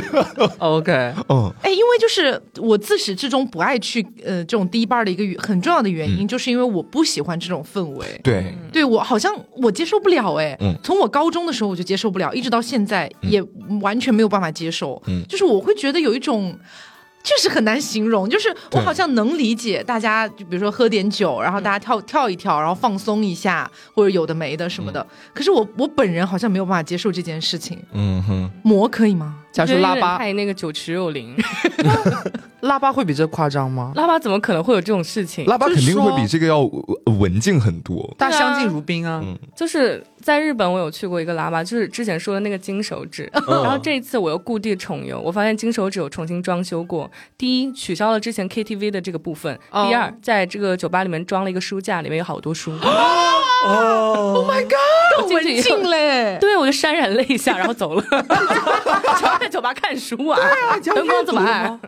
OK， 嗯，哎，因为就是我自始至终不爱去呃这种 D bar 的一个很重要的原因，嗯、就是因为我不喜欢这种氛围。 对， 嗯、对我好像我接受不了哎、欸，嗯，从我高中的时候我就接受不了，一直到现在也完全没有办法接受，嗯，就是我会觉得有一种。确实很难形容，就是我好像能理解大家，就比如说喝点酒，然后大家跳跳一跳，然后放松一下，或者有的没的什么的。嗯、可是我我本人好像没有办法接受这件事情。嗯哼，磨可以吗？ 假如说拉巴， 太那个酒池肉林。 拉巴会比这夸张吗？ 拉巴怎么可能会有这种事情？ 拉巴肯定会比这个要文静很多， 大相敬如宾啊。 嗯，就是在日本我有去过一个拉巴，就是之前说的那个金手指，嗯、然后这一次我又故地重游，我发现金手指有重新装修过。第一，取消了之前 K T V 的这个部分；哦、第二，在这个酒吧里面装了一个书架，里面有好多书。 哦 ，Oh my god， 更文静嘞！ 对，我就潸然泪下，然后走了。就在酒吧看书啊，灯光这么暗。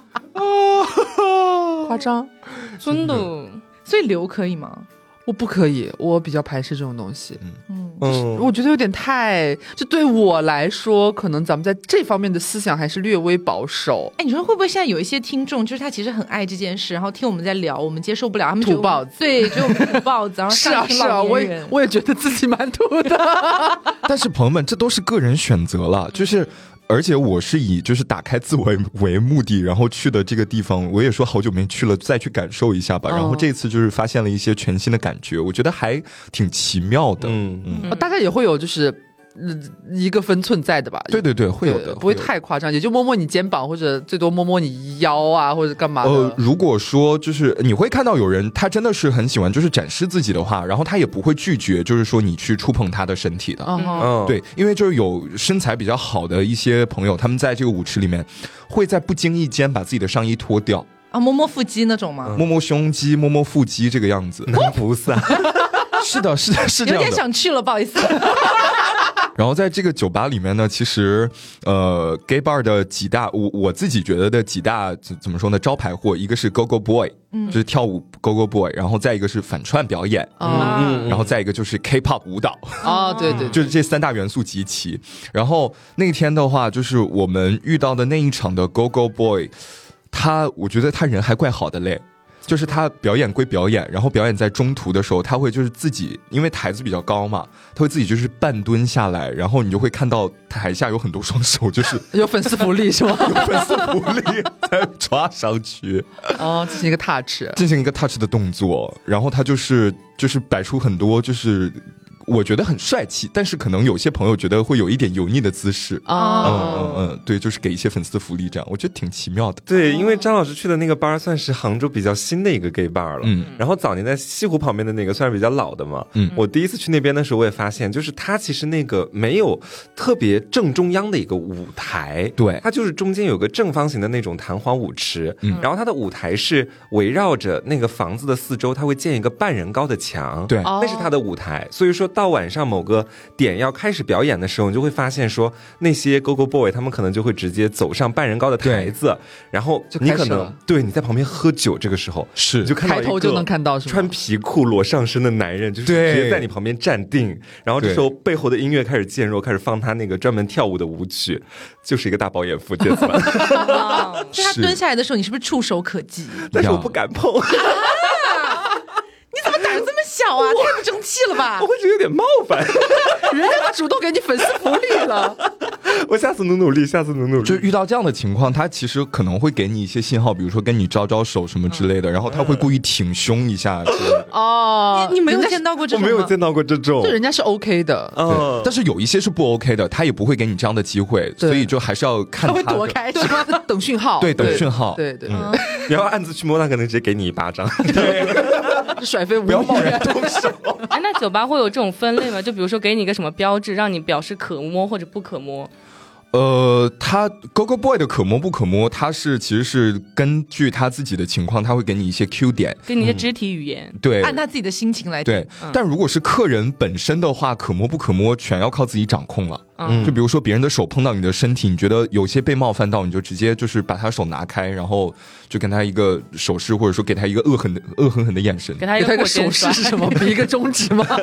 哦，夸张， 真的。 所以留可以吗？ 我不可以，我比较排斥这种东西。嗯嗯，我觉得有点太，就对我来说，可能咱们在这方面的思想还是略微保守。 哎，你说会不会现在有一些听众，就是他其实很爱这件事，然后听我们在聊，我们接受不了，他们土包子， 对，觉得我们土包子，然后是啊是啊，我也我也觉得自己蛮土的。 但是朋友们，这都是个人选择了，就是。而且我是以就是打开自我为目的，然后去的这个地方，我也说好久没去了，再去感受一下吧。然后这次就是发现了一些全新的感觉，我觉得还挺奇妙的。嗯嗯，大家也会有就是一个分寸在的吧？ 对对对，会有的， 不会太夸张，也就摸摸你肩膀，或者最多摸摸你腰啊，或者干嘛的。呃， 如果说就是你会看到有人他真的是很喜欢就是展示自己的话，然后他也不会拒绝，就是说你去触碰他的身体的。嗯，对，因为就是有身材比较好的一些朋友，他们在这个舞池里面会在不经意间把自己的上衣脱掉啊，摸摸腹肌那种吗？ 摸摸胸肌，摸摸腹肌这个样子。 男菩萨。 是的，是的，是这样的。 有点想去了，不好意思。 然后在这个酒吧里面呢，其实呃 gay bar 的几大我我自己觉得的几大怎么说呢招牌货，一个是 Go Go Boy，嗯，就是跳舞 Go Go Boy， 然后再一个是反串表演，嗯，然后再一个就是 K-pop 舞蹈。 哦，对 对, 对， 就是这三大元素集齐。然后那天的话，就是我们遇到的那一场的 Go Go Boy， 他我觉得他人还怪好的嘞。就是他表演归表演，然后表演在中途的时候，他会就是自己，因为台子比较高嘛，他会自己就是半蹲下来，然后你就会看到台下有很多双手，就是有粉丝福利是吗？ 有粉丝福利再抓上去， 哦，进行一个 touch， 进行一个 touch 的动作，然后他就是就是摆出很多就是。我觉得很帅气，但是可能有些朋友觉得会有一点油腻的姿势啊，嗯嗯嗯，对，就是给一些粉丝福利这样，我觉得挺奇妙的。 对，因为张老师去的那个 bar 算是杭州比较新的一个 gay bar 了，嗯，然后早年在西湖旁边的那个算是比较老的嘛，嗯，我第一次去那边的时候，我也发现，就是它其实那个没有特别正中央的一个舞台， 对， 它就是中间有个正方形的那种弹簧舞池，嗯，然后它的舞台是围绕着那个房子的四周，它会建一个半人高的墙， 对， 那是它的舞台，所以说。到晚上某个点要开始表演的时候，你就会发现说那些 Go Go Boy 他们可能就会直接走上半人高的台子，然后你可能对你在旁边喝酒，这个时候是你就看到抬头就能看到穿皮裤裸上身的男人，就是直接在你旁边站定，然后这时候背后的音乐开始渐弱，开始放他那个专门跳舞的舞曲，就是一个大饱眼福，这次吧。 就他蹲下来的时候，你是不是触手可及？ 但是我不敢碰。 你怎么胆这么小啊？太不争气了吧！ 我会觉得有点冒犯， 人家都主动给你粉丝福利了。 我下次努努力，下次努努力。 就遇到这样的情况，他其实可能会给你一些信号，比如说跟你招招手什么之类的，然后他会故意挺胸一下之类的。 哦，你你没有见到过这种吗？ 我没有见到过这种， 就人家是 OK 的， 对。但是有一些是不 OK 的，他也不会给你这样的机会，所以就还是要看他的。 他会躲开，是吗？等讯号， 对，等讯号， 对对。 你要暗自去摸，他可能直接给你一巴掌。 对。甩飞， 不要贸然动手。 哎，那酒吧会有这种分类吗？就比如说给你一个什么标志，让你表示可摸或者不可摸。 呃，他 Go Go Boy 的可摸不可摸，他是其实是根据他自己的情况，他会给你一些 Q 点， 给你一些肢体语言， 嗯、对， 按他自己的心情来。 对、嗯，但如果是客人本身的话，可摸不可摸，全要靠自己掌控了。嗯，就比如说别人的手碰到你的身体，你觉得有些被冒犯到，你就直接就是把他手拿开，然后就跟他一个手势，或者说给他一个恶狠的、恶狠狠的眼神。 给他一个手势是什么？比一个中指吗？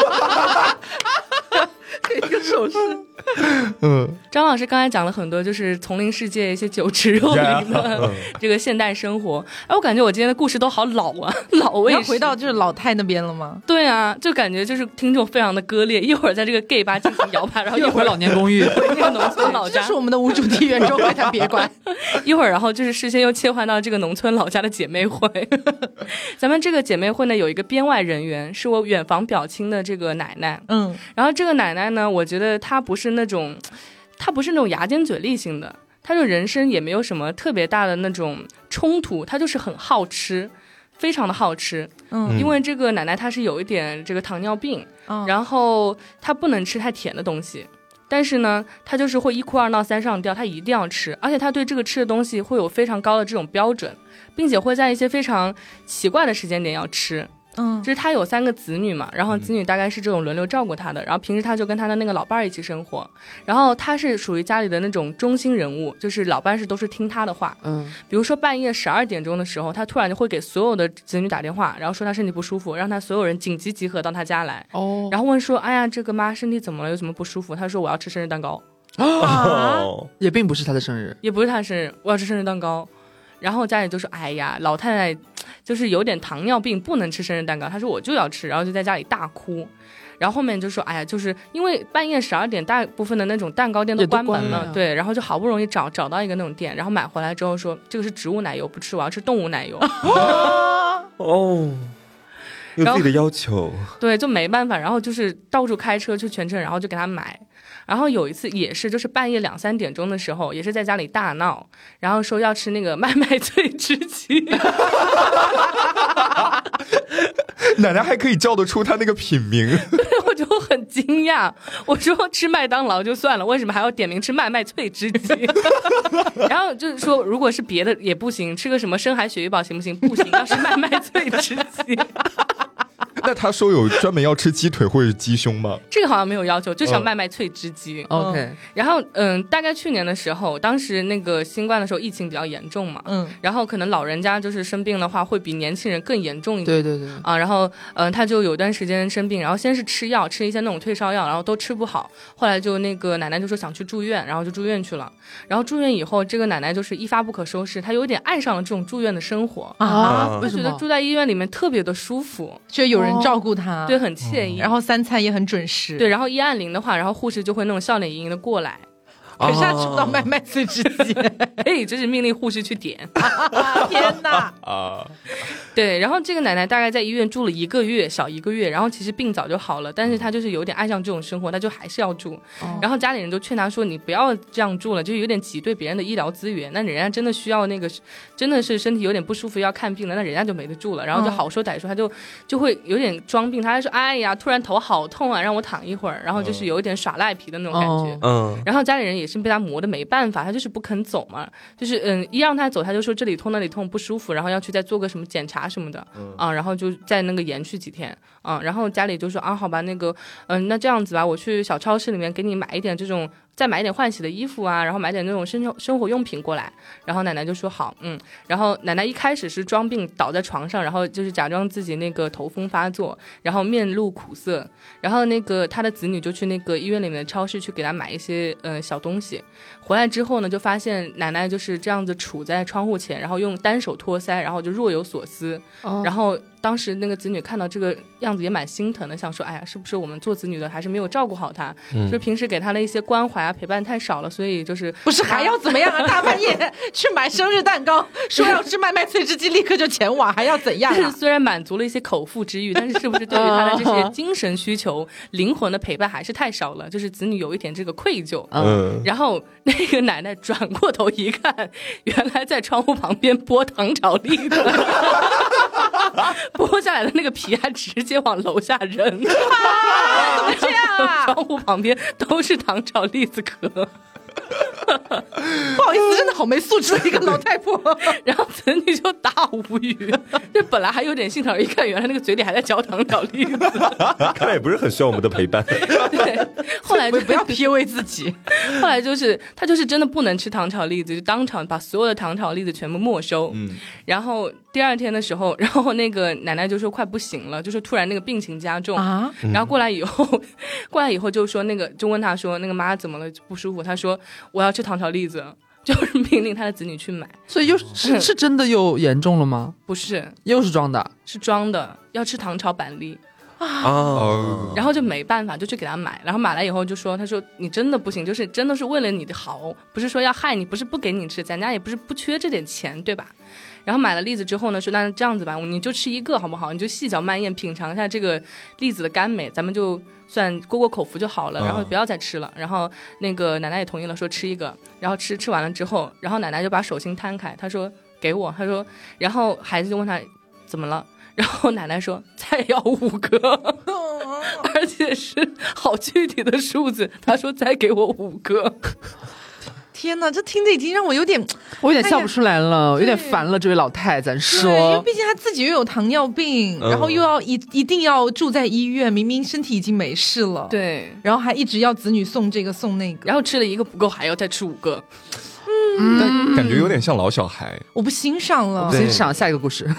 一个手势。 嗯，张老师刚才讲了很多，就是丛林世界一些酒池肉林的这个现代生活。哎，我感觉我今天的故事都好老啊，老味。 要回到就是老太那边了吗？ 对啊，就感觉就是听众非常的割裂，一会儿在这个 gay 吧进行摇摆，然后一会儿老年公寓， 回那个农村老家， 这是我们的无主题圆桌会谈别馆。 一会儿，然后就是事先又切换到这个农村老家的姐妹会。咱们这个姐妹会呢，有一个编外人员，是我远房表亲的这个奶奶。嗯，然后这个奶奶呢，我觉得她不是那种他不是那种牙尖嘴利型的，他就人生也没有什么特别大的那种冲突，他就是很好吃，非常的好吃。嗯，因为这个奶奶她是有一点这个糖尿病，嗯，然后她不能吃太甜的东西，但是呢，她就是会一哭二闹三上吊，她一定要吃，而且她对这个吃的东西会有非常高的这种标准，并且会在一些非常奇怪的时间点要吃。嗯，就是他有三个子女嘛，然后子女大概是这种轮流照顾他的，然后平时他就跟他的那个老伴儿一起生活，然后他是属于家里的那种中心人物，就是老伴是都是听他的话。嗯，比如说半夜十二点钟的时候，他突然就会给所有的子女打电话，然后说他身体不舒服，让他所有人紧急集合到他家来。哦，然后问说，哎呀，这个妈身体怎么了？有什么不舒服？他说我要吃生日蛋糕。 啊，也并不是他的生日， 也不是他的生日，我要吃生日蛋糕。然后家里就说，哎呀，老太太就是有点糖尿病，不能吃生日蛋糕。他说我就要吃，然后就在家里大哭。然后后面就说，哎呀，就是因为半夜十二点，大部分的那种蛋糕店都关门了，对，然后就好不容易找找到一个那种店，然后买回来之后说，这个是植物奶油，不吃，我要吃动物奶油。 哦，有自己的要求， 对，就没办法，然后就是到处开车去全城，然后就给他买。然后有一次也是，就是半夜两三点钟的时候，也是在家里大闹，然后说要吃那个麦麦脆汁鸡。 奶奶还可以叫得出他那个品名， 对，我就很惊讶。我说吃麦当劳就算了，为什么还要点名吃麦麦脆汁鸡？然后就是说，如果是别的也不行，吃个什么深海鳕鱼堡行不行？不行，要是麦麦脆汁鸡。 那他说有专门要吃鸡腿或者鸡胸吗？ 这个好像没有要求，就是要麦麦脆汁鸡。 嗯、OK。 然后嗯，大概去年的时候，当时那个新冠的时候疫情比较严重嘛，嗯，然后可能老人家就是生病的话会比年轻人更严重一点。 对对对。 啊，然后嗯，他就有段时间生病，然后先是吃药，吃一些那种退烧药，然后都吃不好，后来就那个奶奶就说想去住院，然后就住院去了。然后住院以后，这个奶奶就是一发不可收拾，她有点爱上了这种住院的生活啊，就觉得住在医院里面特别的舒服， 觉得有人照顾她。 对，很惬意、嗯， 然后三餐也很准时。 对，然后一按铃的话，然后护士就会那种笑脸盈盈的过来。 可是他吃不到麦麦脆汁鸡， 哎，这是命令护士去点。 天哪！ 啊，对，然后这个奶奶大概在医院住了一个月，小一个月，然后其实病早就好了，但是她就是有点爱上这种生活，她就还是要住。哦、然后家里人就劝她说：“你不要这样住了，就有点挤兑别人的医疗资源。那人家真的需要那个，真的是身体有点不舒服要看病了，那人家就没得住了。”然后就好说歹说，她就就会有点装病，她还说：“哎呀，突然头好痛啊，让我躺一会儿。”然后就是有一点耍赖皮的那种感觉。嗯。然后家里人也是被她磨得没办法，她就是不肯走嘛，就是嗯，一让她走，她就说这里痛那里痛不舒服，然后要去再做个什么检查什么的。嗯、啊，然后就在那个延续几天啊，然后家里就说啊，好吧，那个嗯，那这样子吧，我去小超市里面给你买一点这种，再买一点换洗的衣服啊，然后买点那种生生活用品过来。然后奶奶就说好，嗯，然后奶奶一开始是装病倒在床上，然后就是假装自己那个头风发作，然后面露苦涩，然后那个她的子女就去那个医院里面的超市去给她买一些呃小东西，回来之后呢，就发现奶奶就是这样子杵在窗户前，然后用单手托腮，然后就若有所思。哦、然后当时那个子女看到这个样子也蛮心疼的，想说哎呀，是不是我们做子女的还是没有照顾好她、嗯、就平时给她的一些关怀啊陪伴太少了，所以就是不是还要怎么样啊？大半夜去买生日蛋糕，说要吃麦麦脆汁鸡，立刻就前往，还要怎样、啊？ 虽然满足了一些口腹之欲，但是是不是对于她的这些精神需求、灵魂的陪伴还是太少了？就是子女有一点这个愧疚。嗯，然后那个奶奶转过头一看，原来在窗户旁边剥糖炒栗子。剥下来的那个皮还直接往楼下扔， 啊、怎么这样啊？ 窗户旁边都是糖炒栗子壳。 不好意思，真的好没素质的一个老太婆。 然后子女就大无语，这本来还有点兴头，一看原来那个嘴里还在嚼糖炒栗子， 看来也不是很需要我们的陪伴。 对，后来就不要 P U A 自己。 后来就是他就是真的不能吃糖炒栗子，就当场把所有的糖炒栗子全部没收。嗯，然后第二天的时候，然后那个奶奶就说快不行了，就是突然那个病情加重啊，然后过来以后，过来以后就说那个就问他说那个妈怎么了不舒服，他说我要吃糖炒栗子，就是命令他的子女去买。 所以又是、嗯、是真的又严重了吗？ 不是， 又是装的， 是装的，要吃糖炒板栗。啊，然后就没办法，就去给他买，然后买来以后就说，他说你真的不行，就是真的是为了你的好，不是说要害你，不是不给你吃，咱家也不是不缺这点钱，对吧？ 然后买了栗子之后呢，说那这样子吧，你就吃一个好不好？你就细嚼慢咽品尝一下这个栗子的甘美，咱们就算过过口福就好了，然后不要再吃了。然后那个奶奶也同意了，说吃一个。然后吃吃完了之后，然后奶奶就把手心摊开，她说给我，她说，然后孩子就问她怎么了，然后奶奶说再要五个，而且是好具体的数字，她说再给我五个。 天哪，这听着已经让我有点， 我有点笑不出来了，有点烦了。这位老太咱说， 因为毕竟她自己又有糖尿病，嗯、然后又要一一定要住在医院，明明身体已经没事了， 对， 然后还一直要子女送这个送那个， 然后吃了一个不够，还要再吃五个。 嗯，但感觉有点像老小孩， 我不欣赏了， 我不欣赏。下一个故事。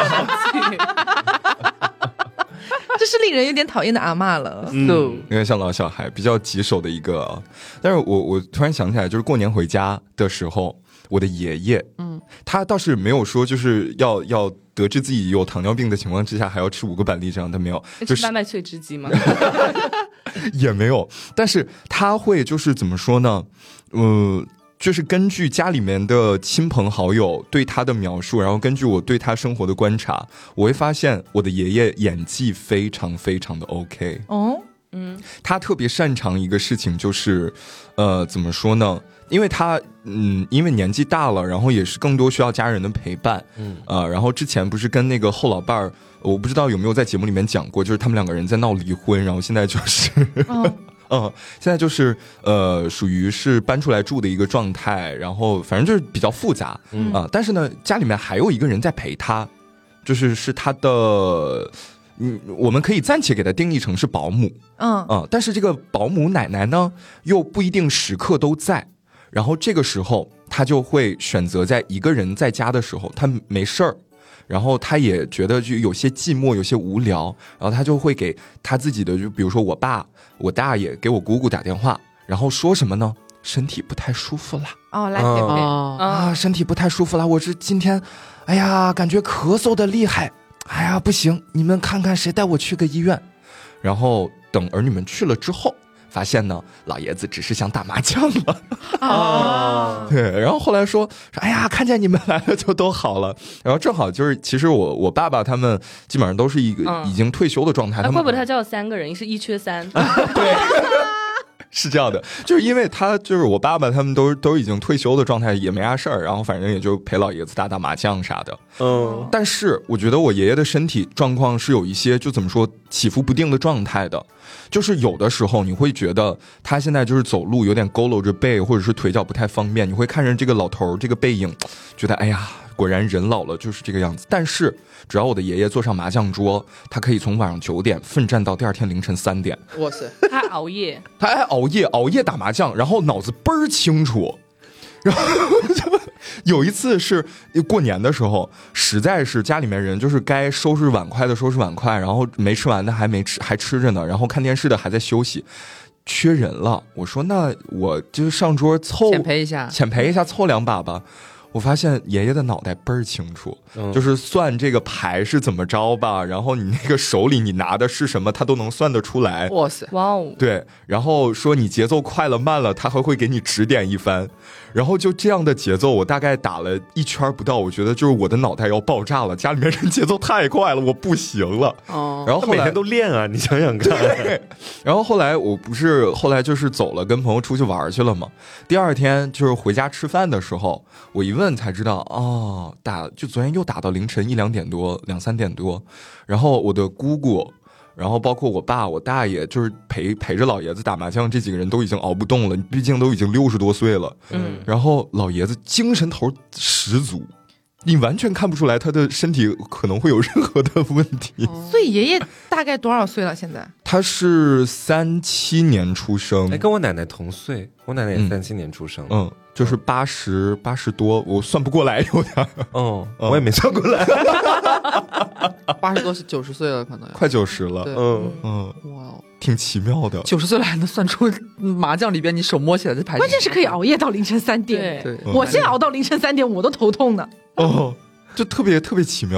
这是令人有点讨厌的阿嬷了， 嗯，有点像老小孩，比较棘手的一个。但是我我突然想起来，就是过年回家的时候，我的爷爷，嗯，他倒是没有说就是要要得知自己有糖尿病的情况之下还要吃五个板栗这样，他没有，就是麦麦脆汁鸡吗？ 也没有，但是他会就是怎么说呢，嗯、呃。就是根据家里面的亲朋好友对他的描述，然后根据我对他生活的观察，我会发现我的爷爷演技非常非常的 OK。哦，嗯，他特别擅长一个事情，就是呃，怎么说呢？因为他嗯，因为年纪大了，然后也是更多需要家人的陪伴，嗯，呃，然后之前不是跟那个后老伴儿，我不知道有没有在节目里面讲过，就是他们两个人在闹离婚，然后现在就是。哦嗯，现在就是呃，属于是搬出来住的一个状态，然后反正就是比较复杂，嗯啊、呃，但是呢，家里面还有一个人在陪他，就是是他的，嗯，我们可以暂且给他定义成是保姆，嗯啊、呃，但是这个保姆奶奶呢，又不一定时刻都在，然后这个时候他就会选择在一个人在家的时候，他没事儿。然后他也觉得就有些寂寞，有些无聊，然后他就会给他自己的，就比如说我爸、我大爷给我姑姑打电话，然后说什么呢？身体不太舒服了。 哦，来，佩佩啊，身体不太舒服了，我是今天，哎呀，感觉咳嗽的厉害，哎呀，不行，你们看看谁带我去个医院。然后等儿女们去了之后，发现呢，老爷子只是想打麻将了啊，对，然后后来说说，哎呀，看见你们来了就都好了，然后正好就是，其实我我爸爸他们基本上都是一个、嗯、已经退休的状态，他们怪不得他叫了三个人，是一缺三， 对。是这样的，就是因为他就是我爸爸他们都都已经退休的状态，也没啥事儿，然后反正也就陪老爷子打打麻将啥的。嗯，但是我觉得我爷爷的身体状况是有一些就怎么说起伏不定的状态的，就是有的时候你会觉得他现在就是走路有点佝偻着背，或者是腿脚不太方便，你会看着这个老头这个背影，觉得哎呀，果然人老了就是这个样子。但是只要我的爷爷坐上麻将桌，他可以从晚上九点奋战到第二天凌晨三点。 哇塞， 他熬夜， 他还熬夜熬夜打麻将，然后脑子倍儿清楚。然后有一次是过年的时候，实在是家里面人就是该收拾碗筷的收拾碗筷，然后没吃完的还没吃还吃着呢，然后看电视的还在休息。缺人了，我说那我就上桌凑浅陪一下， 浅陪一下凑两把吧。我发现爷爷的脑袋倍儿清楚、嗯、就是算这个牌是怎么着吧，然后你那个手里你拿的是什么他都能算得出来。 哇塞， 哇哦， 对，然后说你节奏快了慢了他还会给你指点一番，然后就这样的节奏我大概打了一圈不到，我觉得就是我的脑袋要爆炸了，家里面人节奏太快了，我不行了。哦，然后后来每天都练啊，你想想看。 对，然后后来我不是后来就是走了，跟朋友出去玩去了嘛，第二天就是回家吃饭的时候，我一问才知道，哦，打就昨天又打到凌晨一两点多两三点多，然后我的姑姑，然后包括我爸我大爷，就是陪陪着老爷子打麻将，这几个人都已经熬不动了，毕竟都已经六十多岁了。嗯，然后老爷子精神头十足，你完全看不出来他的身体可能会有任何的问题。 所以爷爷大概多少岁了现在？ 他是三七年出生， 哎，跟我奶奶同岁，我奶奶也三七年出生。 嗯，就是八十八十多，我算不过来有点。 哦、嗯，我也没算过来。 八十多是九十岁了，可能快九十了。 嗯嗯，哇，挺奇妙的。 九十岁了还能算出麻将里边你手摸起来的牌， 关键是可以熬夜到凌晨三点。 对， 我现在熬到凌晨三点，我都头痛呢。 哦，就特别特别奇妙。嗯。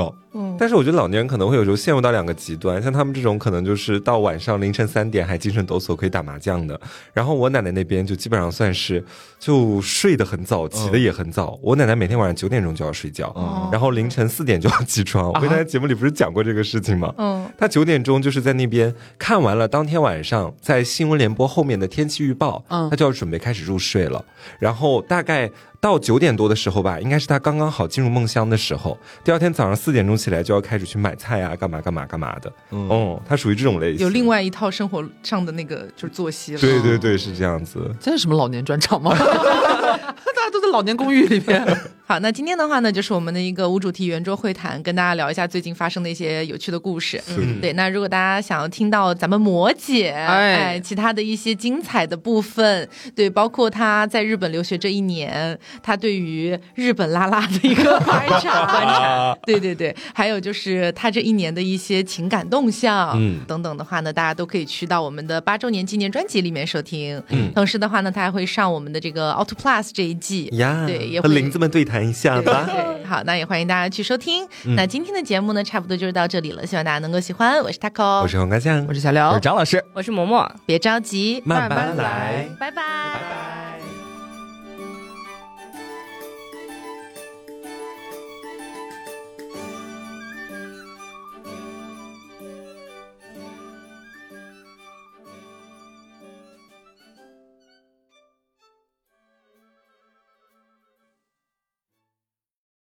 嗯， 但是我觉得老年人可能会有时候陷入到两个极端，像他们这种可能就是到晚上凌晨三点还精神抖擞可以打麻将的，然后我奶奶那边就基本上算是就睡得很早，起得也很早。嗯、我奶奶每天晚上九点钟就要睡觉，嗯、然后凌晨四点就要起床。我跟大家节目里不是讲过这个事情吗？嗯，她九点钟就是在那边看完了当天晚上在新闻联播后面的天气预报，嗯，她就要准备开始入睡了。然后大概到九点多的时候吧，应该是她刚刚好进入梦乡的时候。第二天早上四点钟起来就要开始去买菜啊，干嘛干嘛干嘛的。嗯，哦，她属于这种类型， 有另外一套生活上的那个就是作息了。 对对对，是这样子。 这是什么老年专场吗？大家都在老年公寓里面。 好，那今天的话呢，就是我们的一个无主题圆桌会谈，跟大家聊一下最近发生的一些有趣的故事。嗯，对。那如果大家想要听到咱们魔姐哎, 哎其他的一些精彩的部分，对，包括她在日本留学这一年，她对于日本拉拉的一个观察，观察，对对对，还有就是她这一年的一些情感动向，嗯，等等的话呢，大家都可以去到我们的八周年纪念专辑里面收听。嗯，同时的话呢，她还会上我们的这个 Auto Plus 这一季呀，对，也会和林子们对谈一下吧。 对对，好，那也欢迎大家去收听。嗯、那今天的节目呢，差不多就是到这里了，希望大家能够喜欢。我是 Taco， 我是黄瓜酱， 我是小刘， 我是张老师， 我是嬷嬷。 别着急， 慢慢来， 拜拜。拜拜。